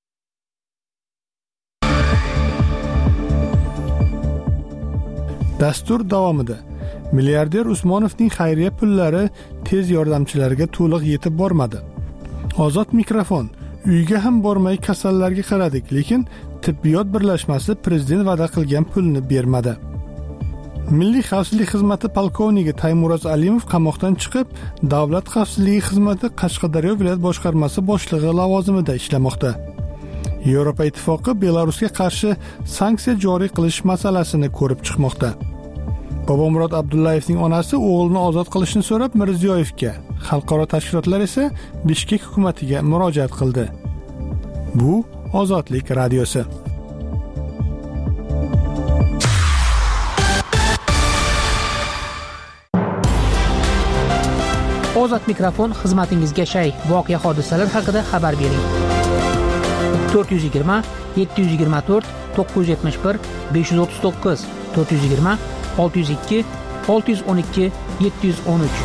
Dastur davomida milliarder Usmonovning xayriya pullari tez yordamchilarga to'liq yetib bormadi. Ozod mikrofon: uyga ham bormay kasallarga qaradik, lekin tibbiyot birlashmasi prezident va'da qilgan pulni bermadi. Milliy xavfsizlik xizmati polkovniki Taymuroz Alimov qamoqdan chiqib, Davlat xavfsizligi xizmati Qashqadaryo viloyat boshqarmasi boshlig'i lavozimida ishlamoqda. Yevropa ittifoqi Belarusga qarshi sanksiya joriy qilish masalasini ko'rib chiqmoqda. Bobomurod Abdullayevning onasi o'g'lini ozod qilishni so'rab Mirziyoyevga, xalqaro tashkilotlar esa Bishkek hukumatiga murojaat qildi. Bu Ozodlik radiosi. Ozod mikrofon xizmatingizga shay. Voqea hodisalar haqida xabar bering. to'rt yuz yigirma yetti yuz yigirma to'rt to'qqiz yuz yetmish bir besh yuz o'ttiz to'qqiz to'rt yuz yigirma olti yuz ikki olti yuz o'n ikki yetti yuz o'n uch.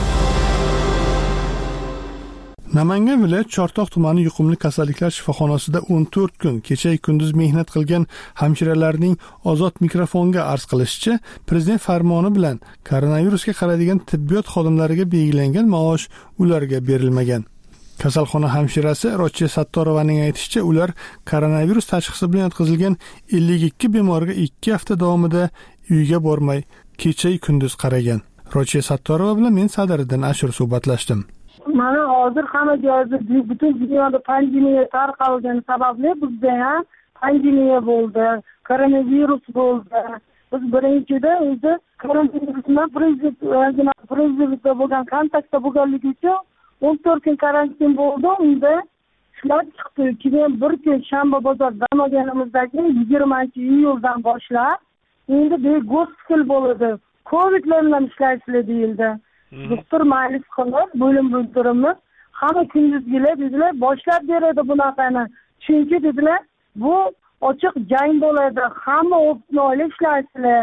Namangan viloyat Chortoq tumani yuqumli kasalliklar shifoxonasida o'n to'rt kun kecha kunduz mehnat qilgan hamshiralarning Ozod mikrofonga arz qilishicha, prezident farmoni bilan koronavirusga qaraydigan tibbiyot xodimlariga belgilangan maosh ularga berilmagan. Kasalxona hamshirasi Rochiya Sattorovaning aytishicha, ular koronavirus tashxisi bilan yotqizilgan ellik ikki bemorga ikki hafta davomida uyga bormay kecha kunduz qaragan. Rochiya Sattorova bilan men Sadiriddin Ashur suhbatlashdim. Mana hozir hamma joyda butun dunyoda pandemiya tarqalgani sababli bizda ham pandemiya bo'ldi, koronavirus bo'ldi. Biz birinchida o'zi koronavirus bilan prezident prezidentda bo'lgan kontaktda bo'lganligi uchun o'n to'rt kun karantin bo'ldi. Unda ishlab chiqdi. Keyin bir kun shanba bozor dam olganimizdagi yigirmanchi iyuldan boshlab endi bu gospital bo'ladi. Covidlar bilan ishlashlar deyildi. Doktor ma'lif qilib, bo'lim bo'ldirimiz hamma kunduzgilar dedilar, boshlab beradi bunaqani. Chunki dedilar, bu ochiq jang bo'ladi. Hamma o'zini oila ishlashilar.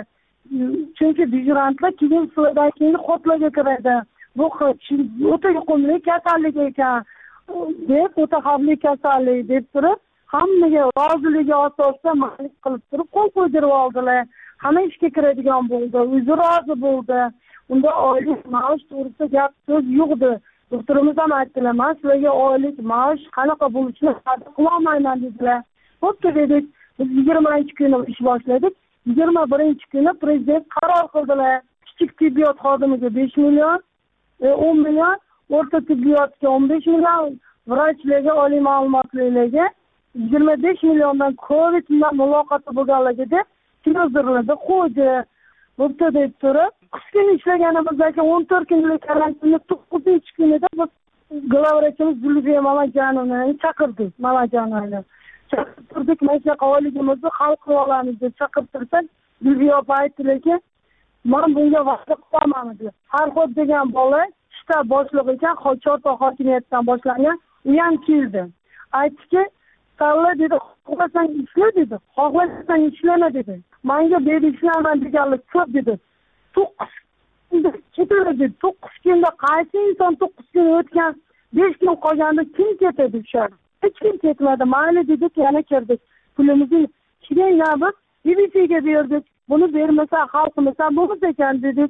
Chunki vigilanlar keyin sizlardan keyin xotlarga kiradi. Bu o'ta yuqumli kasallik ekan deb, o'ta xavfli kasallik deb turib, hammaga roziligi asosida ma'lif qilib turib qo'l qo'ydirib oldilar. Hamma ishga kiradigan bo'ldi. O'zi rozi bo'ldi. Unda oylik maosh to'g'risida gap so'z yo'qdi. Doktorimiz ham aytdilar, men sizlarga oylik maosh qanaqa bo'lishini va'da qilolmayman dedilar. Bo'pti dedik. Biz yigirmanchi kuni ish boshladik. yigirma birinchi kuni prezident qaror qildilar. Kichik tibbiyot xodimiga besh million, o'n million, o'rta tibbiyotga o'n besh million, vrachlarga, oliy ma'lumotlilarga yigirma besh milliondan Covid bilan muloqoti bo'lganligi deb televizorlarda qo'ydi. Bo'pti deb turib, uch kun ishlaganimizdagi o'n to'rt kunlik karantinni to'qqizinchi kunida biz glavvrachimiz Zulfiya Mamajonovani chaqirdik. Mamajonovani chaqirtirdik, mana oyligimizni hal qilib olamiz deb chaqirtirsak, Zulfiya opa aytdilarki, men bunga va'da qilolman dedi. Farhod degan bola shtab boshlig'i ekan, Chortoq hokimiyatidan boshlangan, u ham keldi. Aytdiki, "Salla dedi, xohlasang ishla dedi, xohlasang ishlama dedi. Menga berib ishlaman deganlik ko'p dedi. to'qqiz kunda ketadi dedi. to'qqiz kunda qaysi inson to'qqiz kun o'tgan, besh kun qolganda kim ketadi o'shada? Hech kim ketmadi. Mayli dedik, yana kirdik. Pulimizni keyin biz B B C'ga berdik. Buni bermasa xalqimiz ham bo'lmas ekan dedik.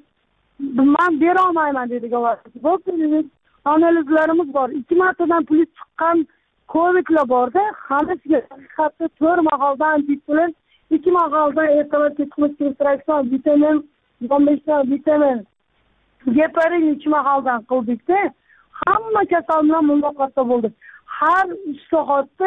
Men bera olmayman dedik. Bo'pti dedik. Analizlarimiz bor. ikki martadan puli chiqqan Covidlar borda, hammasiga haqiqatda to'rt mahaldan bitdilar. ikki mahaldan ertalab kechqurun ekstraksion vitamin, o'n besh ta vitamin, geparin uch mahaldan qildikda, hamma kasal bilan muloqotda bo'ldik. Har uch soatda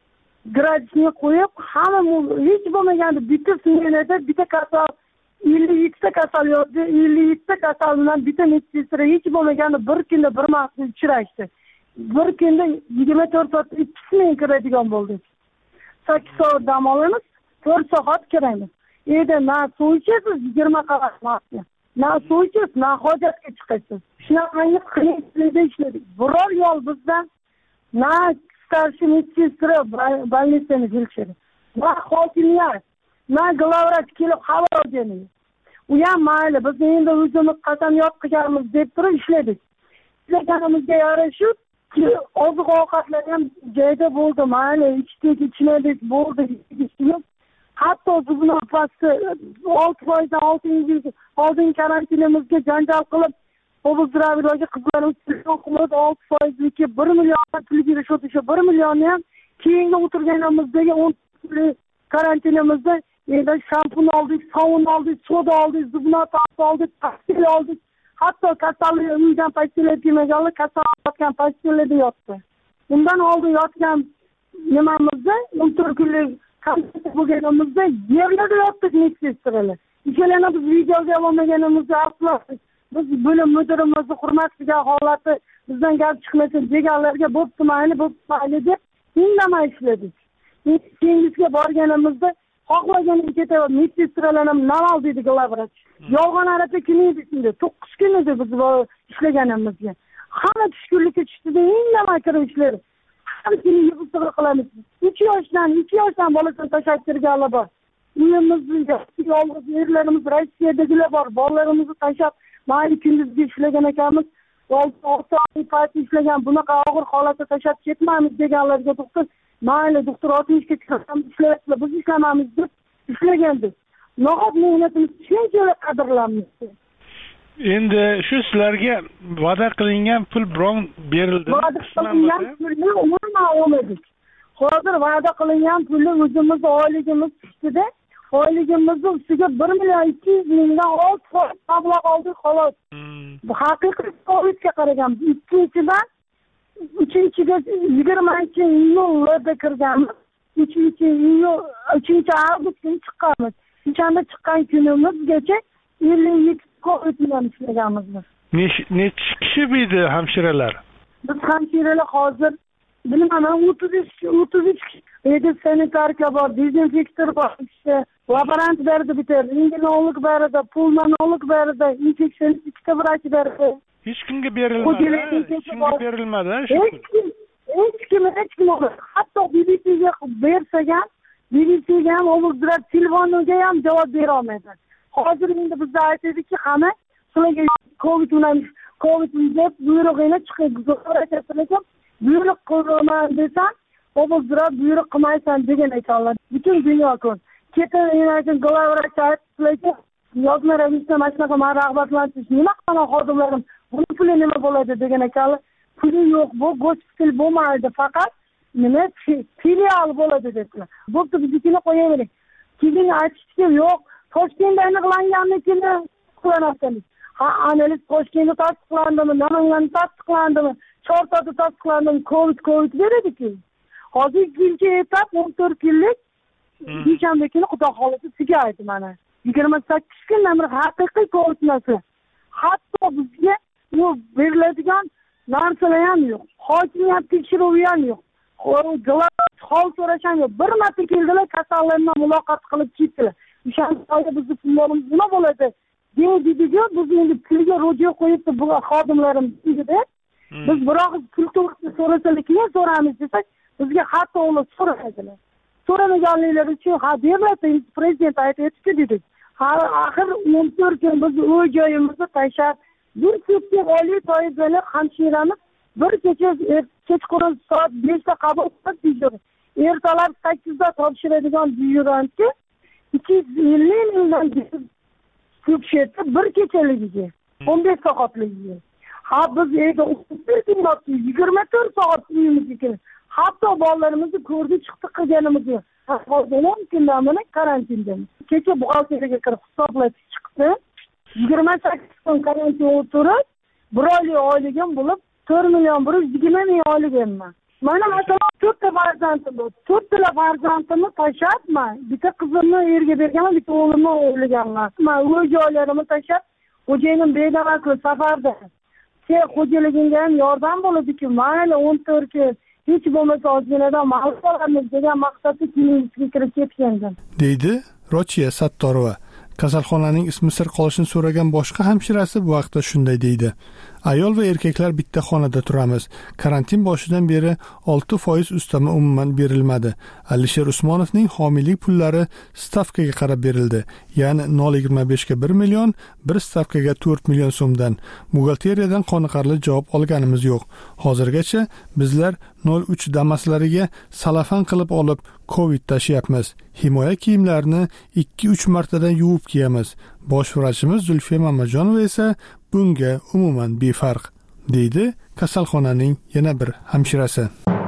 gradusni qo'yib, hamma hech bo'lmaganda bitta smenada bitta kasal, ellik yetti ta kasal yotdi, ellik yetti ta kasal bilan bitta meditsina hech bo'lmaganda bir kunda bir maqsad uchrashdi. Bir kunda yigirma to'rt soat ikki smen kiradigan bo'ldik. sakkiz soat dam olamiz, to'rt soat kiramiz. Endi na suv ichasiz yigirma qavat vaqtda. Na suv ichasiz, na hojatga chiqasiz. Shunaqangi qiyinchilikda ishladik. Biror yo'l bizdan na starshi meditsina больницani kelishadi. Na hokimiyat, na glavvrach kelib xabar olgan. u ham mayli biz endi o'zimiz qasamyod qilganmiz deb turib ishladik. Ishlaganimizga yarasha oziq ovqatlar ham joyda bo'ldi, mayli ichdik ichmadik bo'ldi. Hatto zubni pasti olti foizdan oltinchi oldin karantinimizga janjal qilib obuzraviloga qizlarimiz telefon qilib olti foizniki bir million pul berishdi. O'sha bir millionni ham keyingi o'tirganimizdagi o'n karantinimizda endi shampun oldik, sovun oldik, soda oldik, zubni pasta oldik, pastel oldik. Hatto kasallik uydan pastellar kelmaganlar kasallik yotgan pastellarda yotdi. Undan oldin yotgan nimamizda o'n to'rt kunlik kasallik bo'lganimizda yerlarda yotdik medsestralar. Ikkalana biz videoga olmaganimizda aslo biz bo'lim mudirimizni hurmat qilgan holati bizdan gap chiqmasa deganlarga bo'pti mayli, bo'pti mayli deb indamay ishladik. Keyingisga borganimizda xohlagan ketaver medsestralar ham namal dedi glabvrach. Yolg'on arata kun edi shunda, to'qqiz kun edi biz ishlaganimizga. Hamma tushkunlikka tushdida indamay kirib ishlar. Har kuni yig'ib qilamiz. uch yoshdan, ikki yoshdan bolasini tashlab kirganlar bor. Uyimizda yolg'iz erlarimiz Rossiyadagilar bor. Bolalarimizni tashlab mayli kunduzgi ishlagan ekanmiz. olti oy payt ishlagan bunaqa og'ir holatda tashlab ketmaymiz deganlarga doktor mayli doktor oltmishga chiqamiz ishlayaptilar, biz ishlamamiz deb ishlagandik. Nahot mehnatimiz shunchalik qadrlanmoqda. Endi shu sizlarga va'da qilingan pul biron berildi. Va'da qilingan pulni umuman olmadik. Hozir va'da qilingan pulni o'zimiz oyligimiz ustida, oyligimizni ustiga bir million ikki yuz mingdan olti foiz mablag' oldik xolos. Bu haqiqiy Covidga qaragan. Ikkinchidan uchinchiga yigirmanchi iyulda kirganmiz. uchinchi iyul, uchinchi avgust kuni chiqqanmiz. O'shanda chiqqan kunimizgacha ellik yetti Covid bilan ishlaganmiz. Necha kishi edi hamshiralar? Biz hamshiralar hozir bilmaman o'ttiz uch kishi. Edi sanitarka bor, dezinfektor bor, laborant berdi bitta, rentgenolog berdi, pulmonolog berdi, infeksionist ikkita vrach berdi. Hech kimga berilmadi. Hech kimga berilmadi. Hech kim, hech kim, hech kim. Hatto B B C'ga bersagan, B B C'ga ham o'zlari telefoniga ham javob bera olmaydi. Hozir endi bizga aytadiki, hamma sizlarga Covid ulanib, Covid deb buyrug'ini chiqib, buyruq qilman desam, o'zlari buyruq qilmaysan degan ekanlar. Butun dunyo ko'n. Ketin enakin glavvrach aytdilarki, yozma ravishda mana shunaqa men rag'batlantirish nima qilaman xodimlarim, buni puli nima bo'ladi degan ekanlar. Puli yo'q, bu gospital bo'lmaydi, faqat nima filial bo'ladi dedilar. Bo'pti, biznikini qo'yavering. Keyin aytishdiki, yo'q, Toshkentda aniqlanganligini qilaveramiz. Ha, analiz Toshkentda tasdiqlandimi, Namanganda tasdiqlandimi, Chortoqda tasdiqlandimi, Covid Covid beradi-ku. Hozir ikkinchi etap o'n to'rt kunlik dushanba kuni xudo xolisi tugaydi mana. yigirma sakkiz kundan beri haqiqiy Covid narsa. Hatto bizga u beriladigan narsalar ham yo'q. Hokimiyat tekshiruvi ham yo'q. Hol so'rash ham yo'q. Bir marta keldilar, kasallarni muloqot qilib ketdilar. O'shanda bizni pullarimiz nima bo'ladi? Deydi-ku, biz endi pulga ro'yo qo'yibdi bu xodimlarimiz dedi. Biz biroq pul to'g'risida so'rasalar keyin so'ramiz desak, bizga hatto ular so'raydilar. So'ramaganliklari uchun ha beriladi, prezident aytayotdi dedik. Ha axir o'n to'rt kun biz uy joyimizni tashlab, bir kecha oliy toifali hamshiramiz bir kecha kechqurun soat beshda qabul qilib, ertalab sakkizda topshiradigan buyurtma ikki yuz ellik mingdan ko'p shetda bir kechaligiga, o'n besh soatligiga. Ha biz endi yigirma to'rt soat uyimizga hatto bolalarimizni ko'rdi chiqdi qilganimiz yo'q. Hozir o'n kundan beri karantindamiz. Kecha buxgalteriyaga kirib hisoblatish chiqdi. yigirma sakkiz kun karantin o'tirib, bir oylik oyligim bo'lib to'rt million bir yuz yigirma ming oyligimman. Mana masalan to'rtta farzandim bor. to'rtta farzandimni tashlabman. Bitta qizimni erga berganman, bitta o'g'limni o'g'liganman. Men uy joylarimni tashlab, xo'jayinim bedarak safarda. Sen xo'jaligingga ham yordam bo'ladi-ku, mayli o'n to'rt kun hech bo'lmasa ozginadan ma'lum bo'lamiz degan maqsadda klinikasiga kirib ketgandim. Deydi Rochiya Sattorova. Kasalxonaning ismi sir qolishini so'ragan boshqa hamshirasi bu vaqtda shunday deydi: ayol va erkaklar bitta xonada turamiz. Karantin boshidan beri olti foiz ustama umuman berilmadi. Alisher Usmonovning homiylik pullari stavkaga qarab berildi. Ya'ni nol yigirma besh ga bir million, bir stavkaga to'rt million so'mdan. Buxgalteriyadan qoniqarli javob olganimiz yo'q. Hozirgacha bizlar nol uch damaslariga salafan qilib olib Covid tashyapmiz. Himoya kiyimlarini ikki uch martadan yuvib kiyamiz. Bosh vrachimiz Zulfiya Mamajonova esa bunga umuman befarq, deydi kasalxonaning yana bir hamshirasi.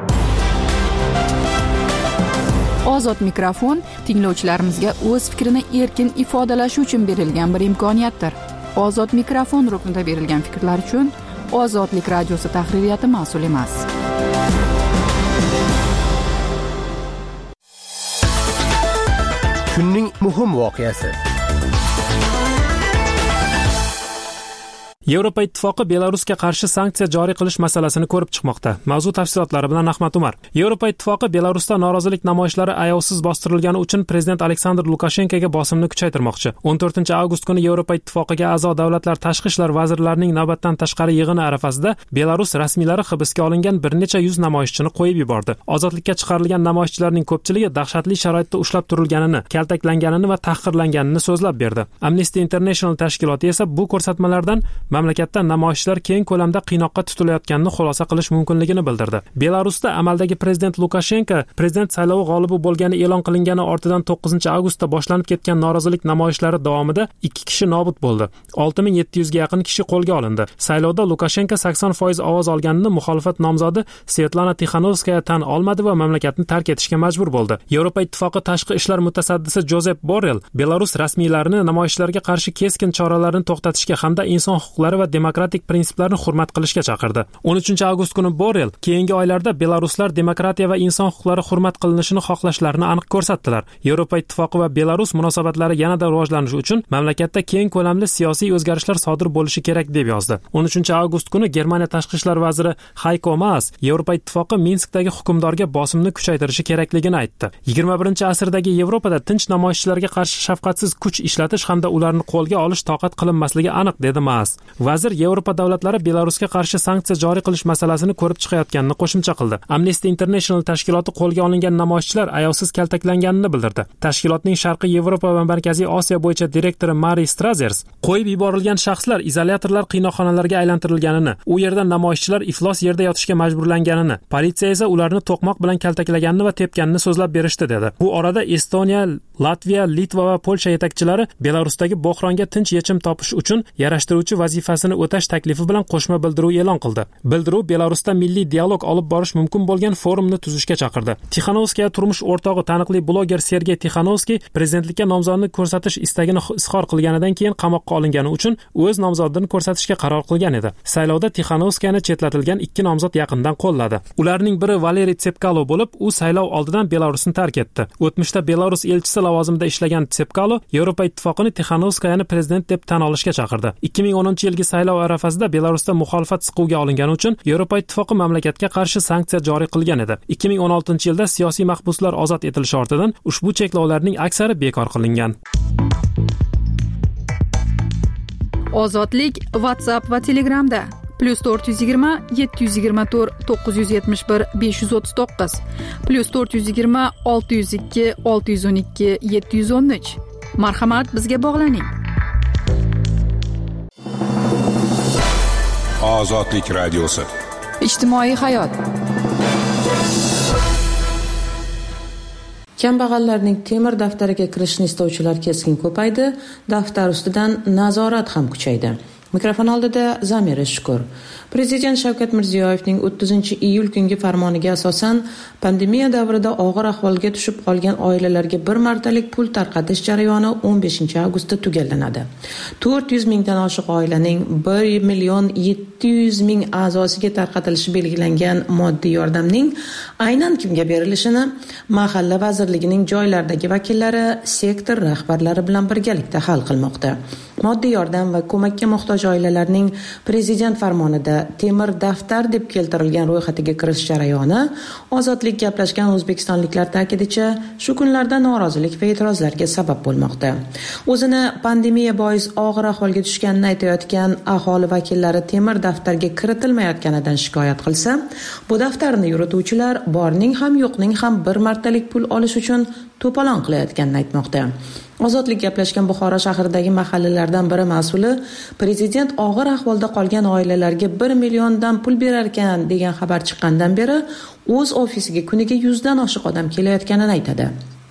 Ozod mikrofon tinglovchilarimizga o'z fikrini erkin ifodalashi uchun berilgan bir imkoniyatdir. Ozod mikrofon ruknida berilgan fikrlar uchun Ozodlik radiosi tahririyati mas'ul emas. Kunning muhim voqeasi. Yevropa Ittifoqi Belarusga qarshi sanksiya joriy qilish masalasini ko'rib chiqmoqda. Mavzu tafsilotlari bilan Ahmad Umar. Yevropa Ittifoqi Belarusda norozilik namoyishlari ayovsiz bostirilgani uchun prezident Aleksandr Lukashenkoga bosimni kuchaytirmoqchi. o'n to'rtinchi avgust kuni Yevropa Ittifoqiga a'zo davlatlar tashqi ishlar vazirlarining navbatdan tashqari yig'ini arafasida Belarus rasmiylari hibsga olingan bir necha yuz namoyishchini qo'yib yubordi. Ozodlikka chiqarilgan namoyishchilarning ko'pchiligi dahshatli sharoitda ushlab turilganini, kaltaklanganini va tahqirlanganini so'zlab berdi. Amnesty International tashkiloti esa bu ko'rsatmalardan mamlakatda namoyishchilar keng ko'lamda qiynoqqa tutilayotganini xulosa qilish mumkinligini bildirdi. Belarusda amaldagi prezident Lukashenko prezident saylovi g'olibi bo'lgani e'lon qilingani ortidan to'qqizinchi avgustda boshlanib ketgan norozilik namoyishlari davomida ikki kishi nobud bo'ldi. olti ming yetti yuz ga yaqin kishi qo'lga olindi. Saylovda Lukashenko sakson foiz ovoz olganini muxolifat nomzodi Svetlana Tixanovskaya tan olmadi va mamlakatni tark etishga majbur bo'ldi. Yevropa Ittifoqi tashqi ishlar mutasaddisi Josep Borrell Belarus rasmiylarini namoyishlarga qarshi keskin choralarni to'xtatishga hamda inson huquqlari va demokratik prinsiplarni hurmat qilishga chaqirdi. o'n uchinchi avgust kuni Borrell keyingi oylarda belaruslar demokratiya va inson huquqlari hurmat qilinishini xohlashlarini aniq ko'rsatdilar. Yevropa Ittifoqi va Belarus munosabatlari yanada rivojlanishi uchun mamlakatda keng ko'lamli siyosiy o'zgarishlar sodir bo'lishi kerak deb yozdi. o'n uchinchi avgust kuni Germaniya tashqi ishlar vaziri Heiko Maas Yevropa Ittifoqi Minskdagi hukmdorga bosimni kuchaytirishi kerakligini aytdi. yigirma birinchi asrdagi Yevropada tinch namoyishchilarga qarshi shafqatsiz kuch ishlatish hamda ularni qo'lga olish toqat qilinmasligi aniq, dedi Maas. Vazir Yevropa davlatlari Belarusga qarshi sanksiya joriy qilish masalasini ko'rib chiqayotganini qo'shimcha qildi. Amnesty International tashkiloti qo'lga olingan namoyishchilar ayovsiz kaltaklanganini bildirdi. Tashkilotning Sharqiy Yevropa va Markaziy Osiyo bo'yicha direktori Mari Strazers qo'yib yuborilgan shaxslar izolyatorlar qiynoqxonalarga aylantirilganini, u yerda namoyishchilar iflos yerda yotishga majburlanganini, politsiya esa ularni to'qmoq bilan kaltaklaganini va tepganini so'zlab berishdi, dedi. Bu orada Estoniya, Latviya, Litva va Polsha yetakchilari Belarusdagi bo'hronga tinch yechim topish uchun yarashtiruvchi vazifasini o'tash taklifi bilan qo'shma bildiruv e'lon qildi. Bildiruv Belarusda milliy dialog olib borish mumkin bo'lgan forumni tuzishga chaqirdi. Tixanovskaya turmush o'rtog'i taniqli bloger Sergey Tixanovskiy prezidentlikka nomzodni ko'rsatish istagini izhor qilganidan keyin qamoqqa olingani uchun o'z nomzodini ko'rsatishga qaror qilgan edi. Saylovda Tixanovskayani chetlatilgan ikki nomzod yaqindan qo'lladi. Ularning biri Valeriy Tsepkalo bo'lib, u saylov oldidan Belarusni tark etdi. O'tmishda Belarus elchisi lavozimida ishlagan Tsepkalo Yevropa Ittifoqini Tixanovskayani prezident deb tan olishga chaqirdi. ikki ming o'ninchi yilgi saylov arafasida Belarusda muxolifat siquvga olingani uchun Yevropa Ittifoqi mamlakatga qarshi sanksiya joriy qilgan edi. ikki ming o'n oltinchi yilda siyosiy mahbuslar ozod etilishi ortidan ushbu cheklovlarning aksari bekor qilingan. Ozodlik WhatsApp va Telegramda plus to'rt yuz yigirma yetti yuz yigirma to'rt to'qqiz yuz yetmish bir besh yuz o'ttiz to'qqiz plus to'rt yuz yigirma olti yuz ikki olti yuz o'n ikki yetti yuz o'n uch. Marhamat, bizga bog'laning. Ozodlik radiosi. Ijtimoiy hayot. Kambag'allarning temir daftariga kirishni istovchilar keskin ko'paydi, daftar ustidan nazorat ham kuchaydi. Mikrofon oldida Zamira Shukur. Prezident Shavkat Mirziyoyevning o'ttizinchi iyul kungi farmoniga asosan pandemiya davrida og'ir ahvolga tushib qolgan oilalarga bir martalik pul tarqatish jarayoni o'n beshinchi avgustda tugallanadi. to'rt yuz mingdan oshiq oilaning bir million yetti yuz ming a'zosiga tarqatilishi belgilangan moddiy yordamning aynan kimga berilishini Mahalla vazirligining joylardagi vakillari sektor rahbarlari bilan birgalikda hal qilmoqda. Moddiy yordam va ko'makka muhtoj oilalarning prezident farmonida temir daftar deb keltirilgan ro'yxatiga kirish jarayoni Ozodlik gaplashgan o'zbekistonliklar ta'kidicha shu kunlarda norozilik va e'tirozlarga sabab bo'lmoqda. O'zini pandemiya bois og'ir ahvolga tushganini aytayotgan aholi vakillari temir daftarga kiritilmayotganidan shikoyat qilsa, bu daftarni yurituvchilar borning ham yo'qning ham bir martalik pul olish uchun to'polon qilayotganini aytmoqda. Ozodlik gaplashgan Buxoro shahridagi mahallalardan biri mas'uli prezident og'ir ahvolda qolgan oilalarga bir milliondan pul berar ekan degan xabar chiqqandan beri o'z ofisiga kuniga yuzdan oshiq odam kelayotganini aytadi.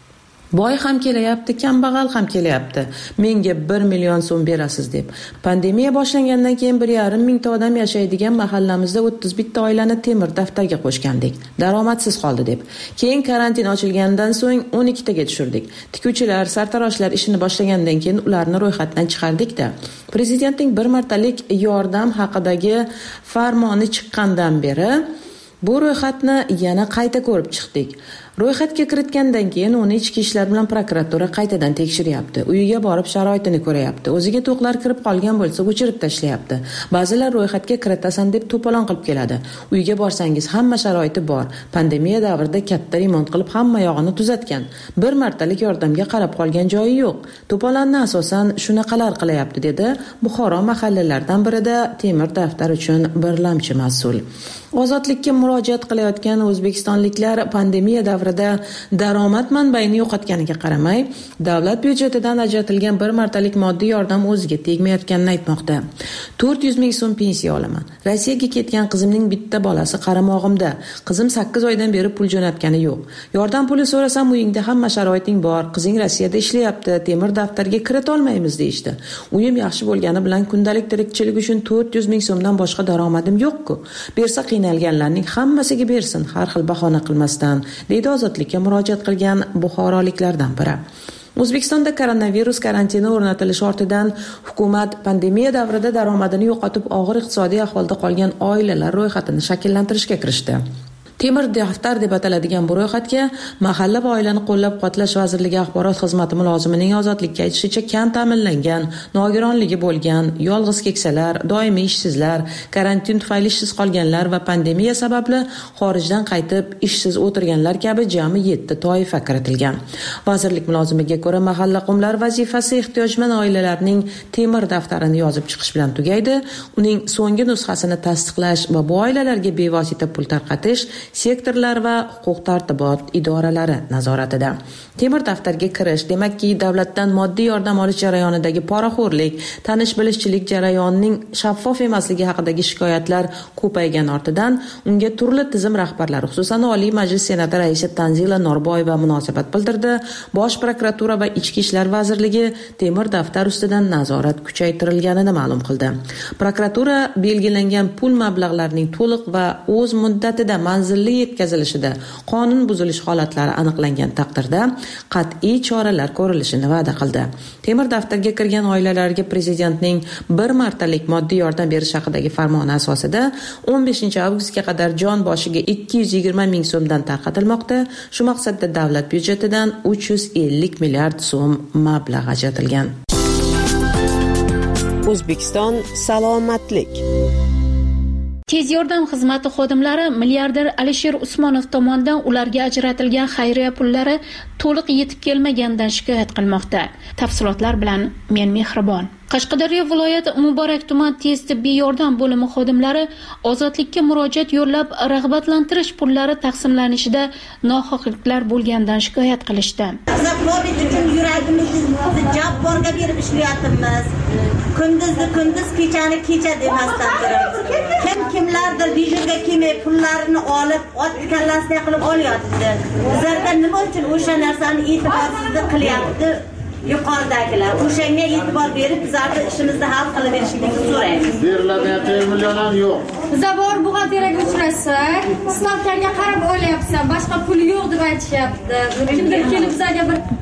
Boy ham kelyapti, kambag'al ham kelyapti. Menga bir million so'm berasiz deb. Pandemiya boshlangandan keyin bir yarim mingta odam yashaydigan mahallamizda o'ttiz bitta oilani temir daftarga qo'shgandik. Daromadsiz qoldi deb. Keyin karantin ochilgandan so'ng o'n ikkitaga tushirdik. Tikuvchilar, sartaroshlar ishini boshlagandan keyin ularni ro'yxatdan chiqardik-da. Prezidentning bir martalik yordam haqidagi farmoni chiqqandan beri bu ro'yxatni yana qayta ko'rib chiqdik. Ro'yxatga kiritgandan keyin uni ichki ishlar bilan prokuratura qaytadan tekshiryapti. Uyiga borib sharoitini ko'rayapti. O'ziga to'qlar kirib qolgan bo'lsa, o'chirib tashlayapti. Ba'zilar ro'yxatga kiritasan deb to'polon qilib keladi. Uyga borsangiz hamma sharoiti bor. Pandemiya davrida katta remont qilib hamma yog'ini tuzatgan. Bir martalik yordamga qarab qolgan joyi yo'q. To'polonni asosan shunaqalar qilyapti, dedi Buxoro mahallalaridan birida temir daftar uchun birlamchi mas'ul. Ozodlikka murojaat qilayotgan o'zbekistonliklar pandemiya davrida daromad manbaini yo'qotganiga qaramay, davlat byudjetidan ajratilgan bir martalik moddiy yordam o'ziga tegmayotganini aytmoqda. to'rt yuz ming so'm pensiya olaman. Rossiyaga ketgan qizimning bitta bolasi qaramog'imda. Qizim sakkiz oydan beri pul jo'natgani yo'q. Yordam puli so'rasam, uyingda hamma sharoiting bor, qizing Rossiyada ishlayapti, temir daftarga kirita olmaymiz deyishdi. Uyim yaxshi bo'lgani bilan kundalik tirikchilik uchun to'rt yuz ming so'mdan boshqa daromadim yo'q-ku. Bersa qiynalganlarning hammasiga bersin, har xil bahona qilmasdan, deydi Ozodlikka murojaat qilgan buxoroliklardan biri. O'zbekistonda koronavirus karantini o'rnatilishi ortidan hukumat pandemiya davrida daromadini yo'qotib og'ir iqtisodiy ahvolda qolgan oilalar ro'yxatini shakllantirishga kirishdi. Temir daftar deb ataladigan bu ro'yxatga Mahalla va oilani qo'llab-quvvatlash vazirligi axborot xizmati mulozimining Ozodlikka aytishicha kam ta'minlangan, nogironligi bo'lgan, yolg'iz keksalar, doimiy ishsizlar, karantin tufayli ishsiz qolganlar va pandemiya sababli xorijdan qaytib ishsiz o'tirganlar kabi jami yetti toifa kiritilgan. Vazirlik mulozimiga ko'ra, mahalla qumlar vazifasi ehtiyojmand oilalarning temir daftarini yozib chiqish bilan tugaydi. Uning so'nggi nusxasini tasdiqlash va bu oilalarga bevosita pul tarqatish sektorlar va huquq-tartibot idoralari nazoratida. Temir daftarga kirish, demakki, davlatdan moddiy yordam olish jarayonidagi poraxo'rlik, tanish-bilishchilik jarayonining shaffof emasligi haqidagi shikoyatlar ko'paygan ortidan unga turli tizim rahbarlari, xususan Oliy Majlis Senati raisi Tanzila Norboyeva munosabat bildirdi. Bosh prokuratura va Ichki ishlar vazirligi temir daftar ustidan nazorat kuchaytirilganini ma'lum qildi. Prokuratura belgilangan pul mablag'larining to'liq va o'z muddatida manzilli yetkazilishida qonun buzilish holatlari aniqlangan taqdirda qat'iy choralar ko'rilishini va'da qildi. Temir daftarga kirgan oilalarga prezidentning bir martalik moddiy yordam berish haqidagi farmoni asosida o'n beshinchi avgustga qadar jon boshiga ikki yuz yigirma ming so'mdan tarqatilmoqda. Shu maqsadda davlat byudjetidan uch yuz ellik milliard so'm mablag' ajratilgan. O'zbekiston salomatlik. Tez yordam xizmati xodimlari milliarder Alisher Usmonov tomonidan ularga ajratilgan xayriya pullari to'liq yetib kelmaganidan shikoyat qilmoqda. Tafsilotlar bilan men Mehribon. Qashqadaryo viloyati Muborak tuman tez tibbiy yordam bo'limi xodimlari Ozodlikka murojaat yo'llab rag'batlantirish pullari taqsimlanishida nohaqliklar bo'lganidan shikoyat qilishdi. Covid uchun yuragimizni jabborga berib ishlayapmiz. Kunduzni kunduz, kechani kecha demasdan turamiz. Kim kimlardir dijinga kelmay pullarini olib, ot kallasida qilib olyapti. Bizlarda nima uchun o'sha narsani e'tiborsizlik qilyapti? Yuqoridagilar o'shanga e'tibor berib, bizlarni ishimizni hal qilib berishlikni so'raymiz. Beriladigan million ham yo'q. Biza bor buxgalteriyaga uchrasak, stavkaga qarab olyapsan, boshqa pul yo'q deb aytishyapti. Kimdir kelib bizga bir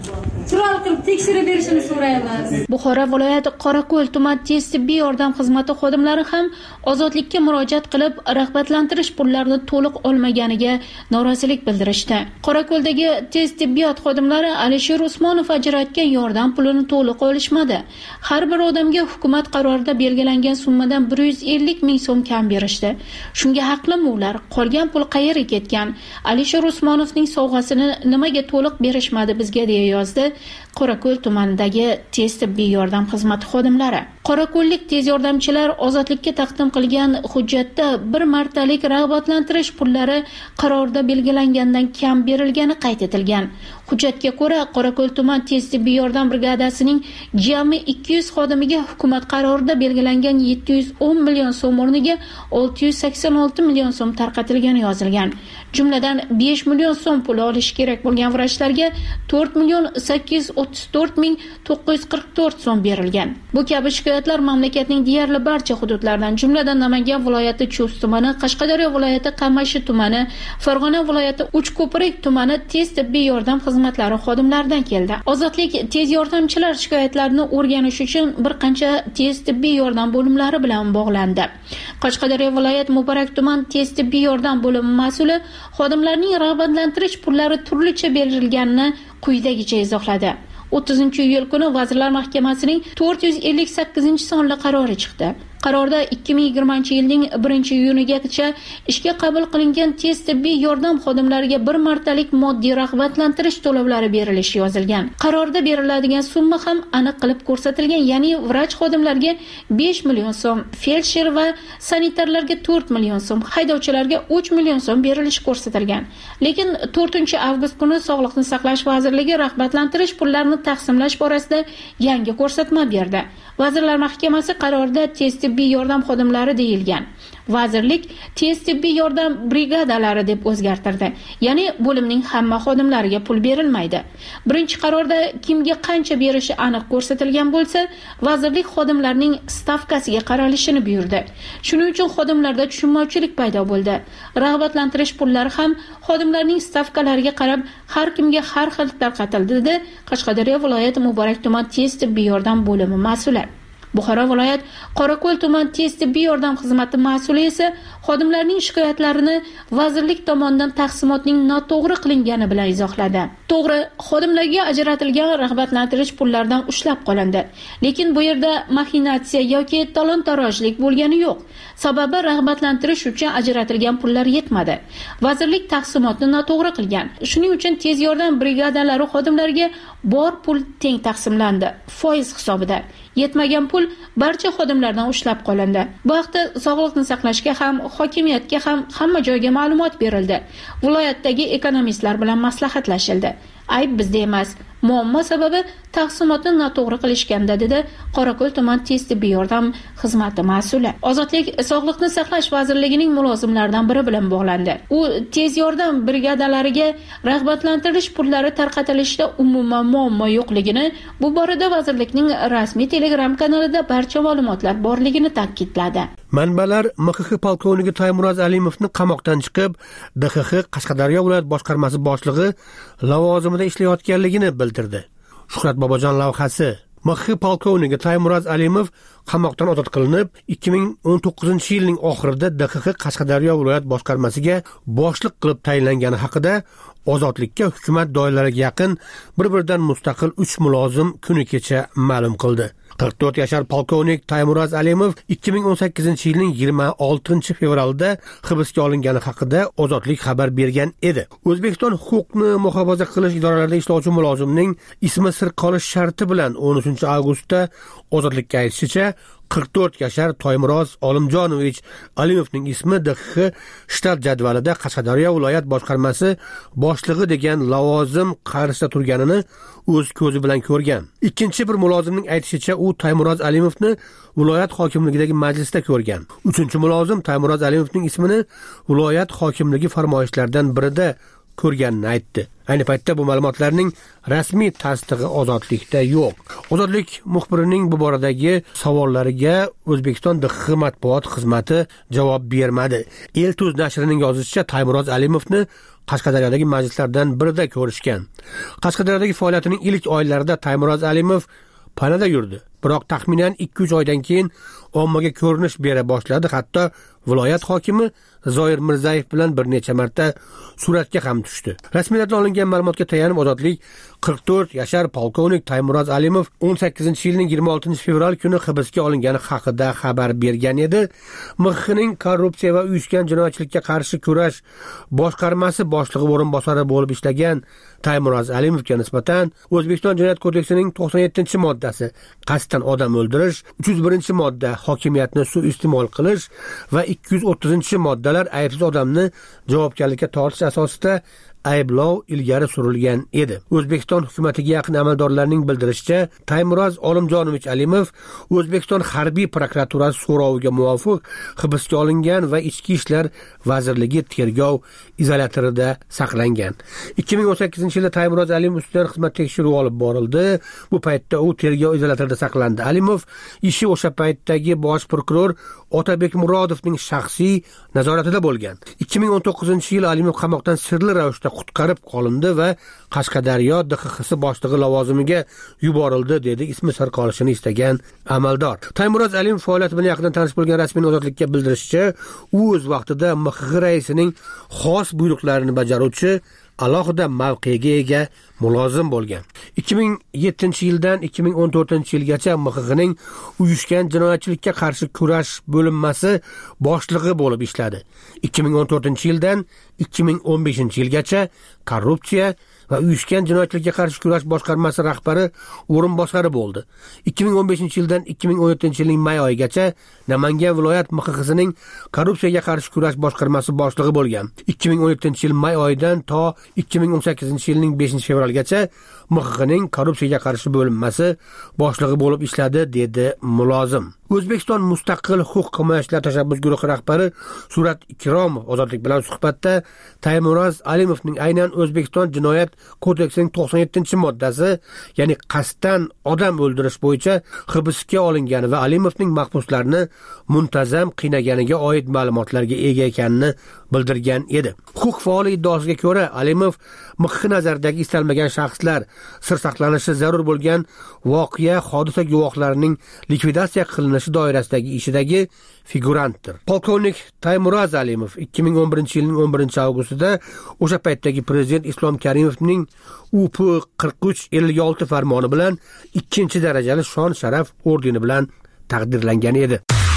chiroyli qilib tekshirib berishini so'raymiz. Buxoro viloyati Qorako'l tuman tez tibbiy yordam xizmati xodimlari ham ozodlikka murojaat qilib, rag'batlantirish pullarini to'liq olmaganiga norozilik bildirishdi. Qorako'ldagi tez tibbiyot xodimlari Alisher Usmonov ajratgan yordam pulini to'liq olishmadi. Har bir odamga hukumat qarorida belgilangan summadan bir yuz ellik ming so'm kam berishdi. Shunga haqlimi ular? Qolgan pul qayerga ketgan? Alisher Usmonovning sovg'asini nimaga to'liq berishmadi bizga, deya yozdi Qorako'l tumanidagi tez tibbiy yordam xizmati xodimlari. Qorako'llik tez yordamchilar ozodlikka taqdim qilgan hujjatda bir martalik rag'batlantirish pullari qarorda belgilangandan kam berilgani qayd etilgan. Hujjatga ko'ra, Qorako'l tuman tez tibbiy yordam brigadasining jami ikki yuz xodimiga hukumat qarorida belgilangan yetti yuz o'n million so'm o'rniga olti yuz sakson olti million so'm tarqatilgani yozilgan. Jumladan besh million so'm pul olish kerak bo'lgan vrachlarga to'rt million sakkiz yuz o'ttiz to'rt ming to'qqiz yuz qirq to'rt so'm berilgan. Bu kabi shikoyatlar mamlakatning deyarli barcha hududlaridan, jumladan Namangan viloyati Chust tumani, Qashqadaryo viloyati Qamashi tumani, Farg'ona viloyati Uchko'prik tumani tez tibbiy yordam xizmatlari xodimlaridan keldi. Ozodlik tez yordamchilar shikoyatlarini o'rganish uchun bir qancha tez tibbiy yordam bo'limlari bilan bog'landi. Qashqadaryo viloyat Muborak tuman tez tibbiy yordam bo'limi mas'uli xodimlarning rag'batlantirish pullari turlicha berilganini quyidagicha izohladi. o'ttizinchi iyul kuni Vazirlar Mahkamasining to'rt yuz ellik sakkizinchi sonli qarori chiqdi. Qarorda ikki ming yigirmanchi yilning birinchi iyunigacha ishga qabul qilingan tez tibbiy yordam xodimlariga bir martalik moddiy rag'batlantirish to'lovlari berilishi yozilgan. Qarorda beriladigan summa ham aniq qilib ko'rsatilgan, ya'ni vrach xodimlarga besh million so'm, feldsher va sanitarlarga to'rt million so'm, haydovchilarga uch million so'm berilishi ko'rsatilgan. Lekin to'rtinchi avgust kuni Sog'liqni saqlash vazirligi rag'batlantirish pullarini taqsimlash borasida yangi ko'rsatma berdi. Vazirlar Mahkamasi qarorida tez tibbiy yordam xodimlari deyilgan. Vazirlik tez tibbiy yordam brigadalari deb o'zgartirdi. Ya'ni bo'limning hamma xodimlariga pul berilmaydi. Birinchi qarorda kimga qancha berishi aniq ko'rsatilgan bo'lsa, vazirlik xodimlarning stavkasiga qaralishini buyurdi. Shuning uchun xodimlarda tushunmovchilik paydo bo'ldi. Rag'batlantirish pullari ham xodimlarning stavkalariga qarab har kimga har xil tarqatildi, dedi Qashqadaryo viloyati Muborak tuman tez tibbiy yordam bo'limi mas'uli. Buxoro viloyat Qorako'l tuman tez tibbiy yordam xizmati mas'uli esa xodimlarning shikoyatlarini vazirlik tomonidan taqsimotning noto'g'ri qilingani bilan izohladi. To'g'ri, xodimlarga ajratilgan rag'batlantirish pullaridan ushlab qolindi. Lekin bu yerda maxinatsiya yoki talon-tarojlik bo'lgani yo'q. Sababi rag'batlantirish uchun ajratilgan pullar yetmadi. Vazirlik taqsimotni noto'g'ri qilgan. Shuning uchun tez yordam brigadalari xodimlariga bor pul teng taqsimlandi, foiz hisobida. Yetmagan pul barcha xodimlardan ushlab qolindi. Bu haqda Sog'liqni saqlashga ham, hokimiyatga ham hamma joyga ma'lumot berildi. Viloyatdagi ekonomistlar bilan maslahatlashildi. Ayb bizda emas. Muammo sababi taqsimotni noto'g'ri qilishganda, dedi Qorako'l tuman tez tibbiy yordam xizmati mas'uli. Ozodlik Sog'liqni saqlash vazirligining mulozimlaridan biri bilan bog'landi. U tez yordam brigadalariga rag'batlantirish pullari tarqatilishida umuman muammo yo'qligini, bu borada vazirlikning rasmiy Telegram kanalida barcha ma'lumotlar borligini ta'kidladi. Manbalar M X X polkovniki Taymuraz Alimovni qamoqdan chiqib, D X X Qashqadaryo viloyat boshqarmasi boshlig'i lavozimida ishlayotganligini bildirdi. Shuhrat Bobojon lavhasi. M X X polkovniki Taymuraz Alimov qamoqdan ozod qilinib, ikki ming o'n to'qqizinchi yilning oxirida D X X Qashqadaryo viloyat boshqarmasiga boshliq qilib tayinlangani haqida ozodlikka hukumat doiralariga yaqin bir-biridan mustaqil uch mulozim kuni kecha ma'lum qildi. qirq to'rt yashar polkovnik Taymuraz Alimov ikki ming o'n sakkizinchi yilning yigirma oltinchi fevralda hibsga olingani haqida Ozodlik xabar bergan edi. O'zbekiston huquqni muhofaza qilish idoralarida ishlovchi mulozimning ismi sir qolish sharti bilan o'n uchinchi avgustda Ozodlikka aytishicha, qirq to'rt yashar Toymuroz Olimjonovich Alimovning ismi D X X shtat jadvalida Qashqadaryo viloyat boshqarmasi boshlig'i degan lavozim qarshisida turganini o'z ko'zi bilan ko'rgan. Ikkinchi bir mulozimning aytishicha, u Taymuroz Alimovni viloyat hokimligidagi majlisda ko'rgan. Uchinchi mulozim Taymuroz Alimovning ismini viloyat hokimligi farmoyishlaridan birida ko'rganini aytdi. Ayni paytda bu ma'lumotlarning rasmiy tasdig'i Ozodlikda yo'q. Ozodlik muxbirining bu boradagi savollariga O'zbekiston D X X matbuot xizmati javob bermadi. Eltuz nashrining yozishicha, Taymuroz Alimovni Qashqadaryodagi majlislardan birida ko'rishgan. Qashqadaryodagi faoliyatining ilk oylarida Taymuroz Alimov panada yurdi. Biroq taxminan ikki uch oydan keyin ommaga ko'rinish bera boshladi. Hatto viloyat hokimi Zoir Mirzayev bilan bir necha marta suratga ham tushdi. Rasmiylardan olingan ma'lumotga tayanib, Ozodlik qirq to'rt yashar polkovnik Taymuroz Alimov o'n sakkizinchi yilning yigirma oltinchi fevral kuni hibsga olingani haqida xabar bergan edi. M X Xning korrupsiya va uyushgan jinoyatchilikka qarshi kurash boshqarmasi boshlig'i o'rinbosari bo'lib ishlagan Taymuroz Alimovga nisbatan O'zbekiston Jinoyat kodeksining to'qson yettinchi moddasi qasddan odam o'ldirish, uch yuz birinchi modda hokimiyatni suiiste'mol qilish va ikki yuz o'ttizinchi moddalar aybsiz odamni javobgarlikka tortish asosida ayblov ilgari surilgan edi. O'zbekiston hukumatiga yaqin amaldorlarning bildirishicha, Taymuroz Olimjonovich Alimov O'zbekiston harbiy prokuraturasi so'roviga muvofiq hibsga olingan va Ichki ishlar vazirligi tergov izolyatorida saqlangan. ikki ming o'n sakkizinchi yilda Taymuroz Alimov ustidan xizmat tekshiruvi olib borildi. Bu paytda u tergov izolyatorida saqlandi. Alimov ishi o'sha paytdagi bosh prokuror Otabek Murodovning shaxsiy nazoratida bo'lgan. ikki ming o'n to'qqizinchi yil Alimov qamoqdan sirli ravishda qutqarib qolindi va Qashqadaryo D X X boshlig'i lavozimiga yuborildi, dedi ismi sir qolishini istagan amaldor. Taymuroz Alimov faoliyati bilan yaqindan tanish bo'lgan rasmiy Ozodlikka bildirishicha, u o'z vaqtida M X X raisining xos buyruqlarini bajaruvchi alohida mavqega ega mulozim bo'lgan. ikki ming yettinchi yildan ikki ming o'n to'rtinchi yilgacha M X Xning uyushgan jinoyatchilikka qarshi kurash bo'linmasi boshlig'i bo'lib ishladi. ikki ming o'n to'rtinchi yildan ikki ming o'n beshinchi yilgacha korrupsiya va uyushgan jinoyatchilikka qarshi kurash boshqarmasi rahbari o'rinbosari bo'ldi. ikki ming o'n beshinchi yildan ikki ming o'n yettinchi yilning may oyigacha Namangan viloyat M X X'ning korrupsiyaga qarshi kurash boshqarmasi boshlig'i bo'lgan. ikki ming o'n yettinchi yil may oyidan to ikki ming o'n sakkizinchi yilning beshinchi fevralgacha M X Xning korrupsiyaga qarshi bo'linmasi boshlig'i bo'lib ishladi, dedi mulozim. O'zbekiston mustaqil huquq himoyachilar tashabbus guruhi rahbari Surat Ikromov Ozodlik bilan suhbatda Taymuroz Alimovning aynan O'zbekiston Jinoyat kodeksining to'qson yettinchi moddasi, ya'ni qasddan odam o'ldirish bo'yicha hibsga olingani va Alimovning mahbuslarni muntazam qiynaganiga oid ma'lumotlarga ega ekanini bildirgan edi. Huquq faoli iddaosiga ko'ra, Alimov M X X nazaridagi istalmagan shaxslar, sir saqlanishi zarur bo'lgan voqea, hodisa guvohlarining likvidatsiya qilinishi doirasidagi ishidagi figurantdir. Polkovnik Taymuroz Alimov ikki ming o'n birinchi yilning o'n birinchi avgustida o'sha paytdagi prezident Islom Karimovning U P qirq uch ellik olti farmoni bilan ikkinchi darajali shon sharaf ordeni bilan taqdirlangan edi.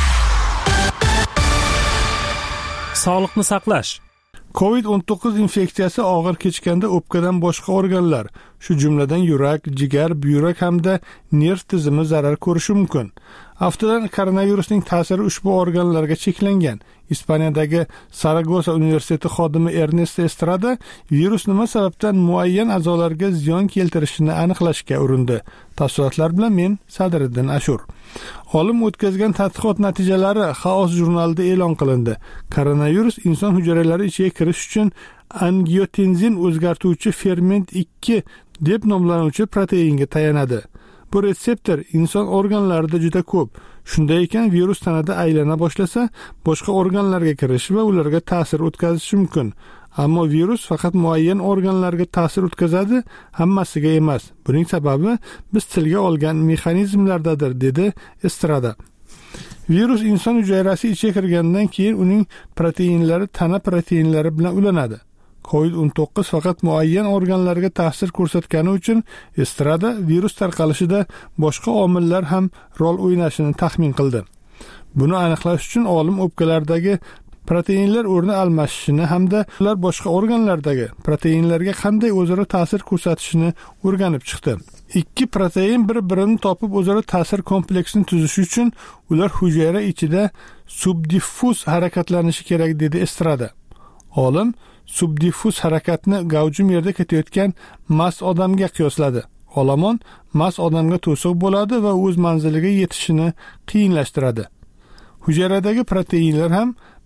Sog'liqni saqlash. covid o'n to'qqiz infeksiyasi og'ir kechganda o'pkadan boshqa organlar, shu jumladan yurak, jigar, buyrak hamda nerv tizimi zarar ko'rishi mumkin. Aftidan koronavirusning ta'siri ushbu organlarga cheklangan. Ispaniyadagi Saragosa universiteti xodimi Ernesto Estrada virus nima sababdan muayyan a'zolarga ziyon keltirishini aniqlashga urindi. Tafsilotlar bilan men Sadriddin Ashur. Olim o'tkazgan tadqiqot natijalari Xaos jurnalida e'lon qilindi. Koronavirus inson hujayralari ichiga kirish uchun angiotenzin o'zgartiruvchi ferment ikki deb nomlanuvchi proteinga tayanadi. Bu retseptor inson organlarida juda ko'p. Shunday ekan, virus tanada aylana boshlasa, boshqa organlarga kirish va ularga ta'sir o'tkazishi mumkin. Ammo virus faqat muayyan organlarga ta'sir o'tkazadi, hammasiga emas. Buning sababi biz tilga olgan mexanizmlardadir, dedi Estrada. Virus inson hujayrasi ichiga kirgandan keyin uning proteinlari tana proteinlari bilan ulanadi. covid o'n to'qqiz faqat muayyan organlarga ta'sir ko'rsatgani uchun Estrada virus tarqalishida boshqa omillar ham rol o'ynashini taxmin qildi. Buni aniqlash uchun olim o'pkalardagi proteinlar o'rni almashishini hamda ular boshqa organlardagi proteinlarga qanday o'zaro ta'sir ko'rsatishini o'rganib chiqdi. Ikki protein bir-birini topib o'zaro ta'sir kompleksini tuzishi uchun ular hujayra ichida subdiffuz harakatlanishi kerak, dedi Estrada. Olim subdiffuz harakatni gavjum yerda ketayotgan mast odamga qiyosladi. Olomon mast odamga to'siq bo'ladi va o'z manziliga yetishini qiyinlashtiradi. Hujayradagi proteinlar ham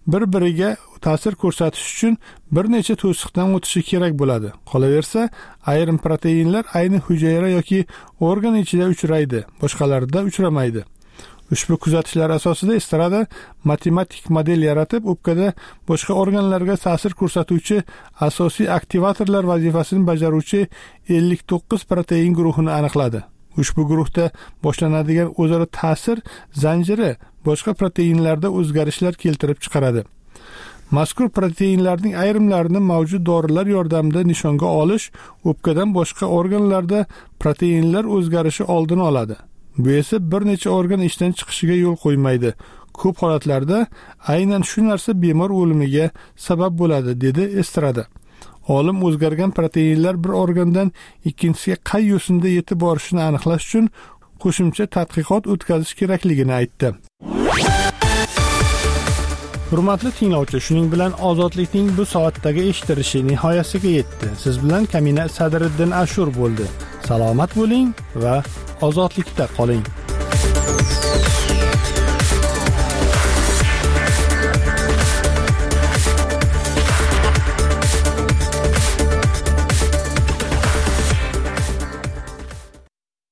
bir biriga ta'sir ko'rsatish uchun bir necha to'siqdan o'tishi kerak bo'ladi. Qolaversa, ayrim proteinlar ayni hujayra yoki organ ichida uchraydi, boshqalarida uchramaydi. Ushbu kuzatishlar asosida Estrada matematik model yaratib, o'pkada boshqa organlarga ta'sir ko'rsatuvchi asosiy aktivatorlar vazifasini bajaruvchi ellik to'qqiz protein guruhini aniqladi. Ushbu guruhda boshlanadigan o'zaro ta'sir zanjiri boshqa proteinlarda o'zgarishlar keltirib chiqaradi. Mazkur proteinlarning ayrimlarini mavjud dorilar yordamida nishonga olish o'pkadan boshqa organlarda proteinlar o'zgarishi oldini oladi. Bu esa bir necha organ ishdan chiqishiga yo'l qo'ymaydi. Ko'p holatlarda aynan shu narsa bemor o'limiga sabab bo'ladi, dedi Estrada. Olim o'zgargan proteinlar bir organdan ikkinchisiga qay yo'sinda yetib borishini aniqlash uchun qo'shimcha tadqiqot o'tkazish kerakligini aytdi. Hurmatli tinglovchi, shuning bilan ozodlikning bu soatdagi eshittirishi nihoyasiga yetdi. Siz bilan Kamina Sadriddin Ashur bo'ldi. Salomat bo'ling va ozodlikda qoling.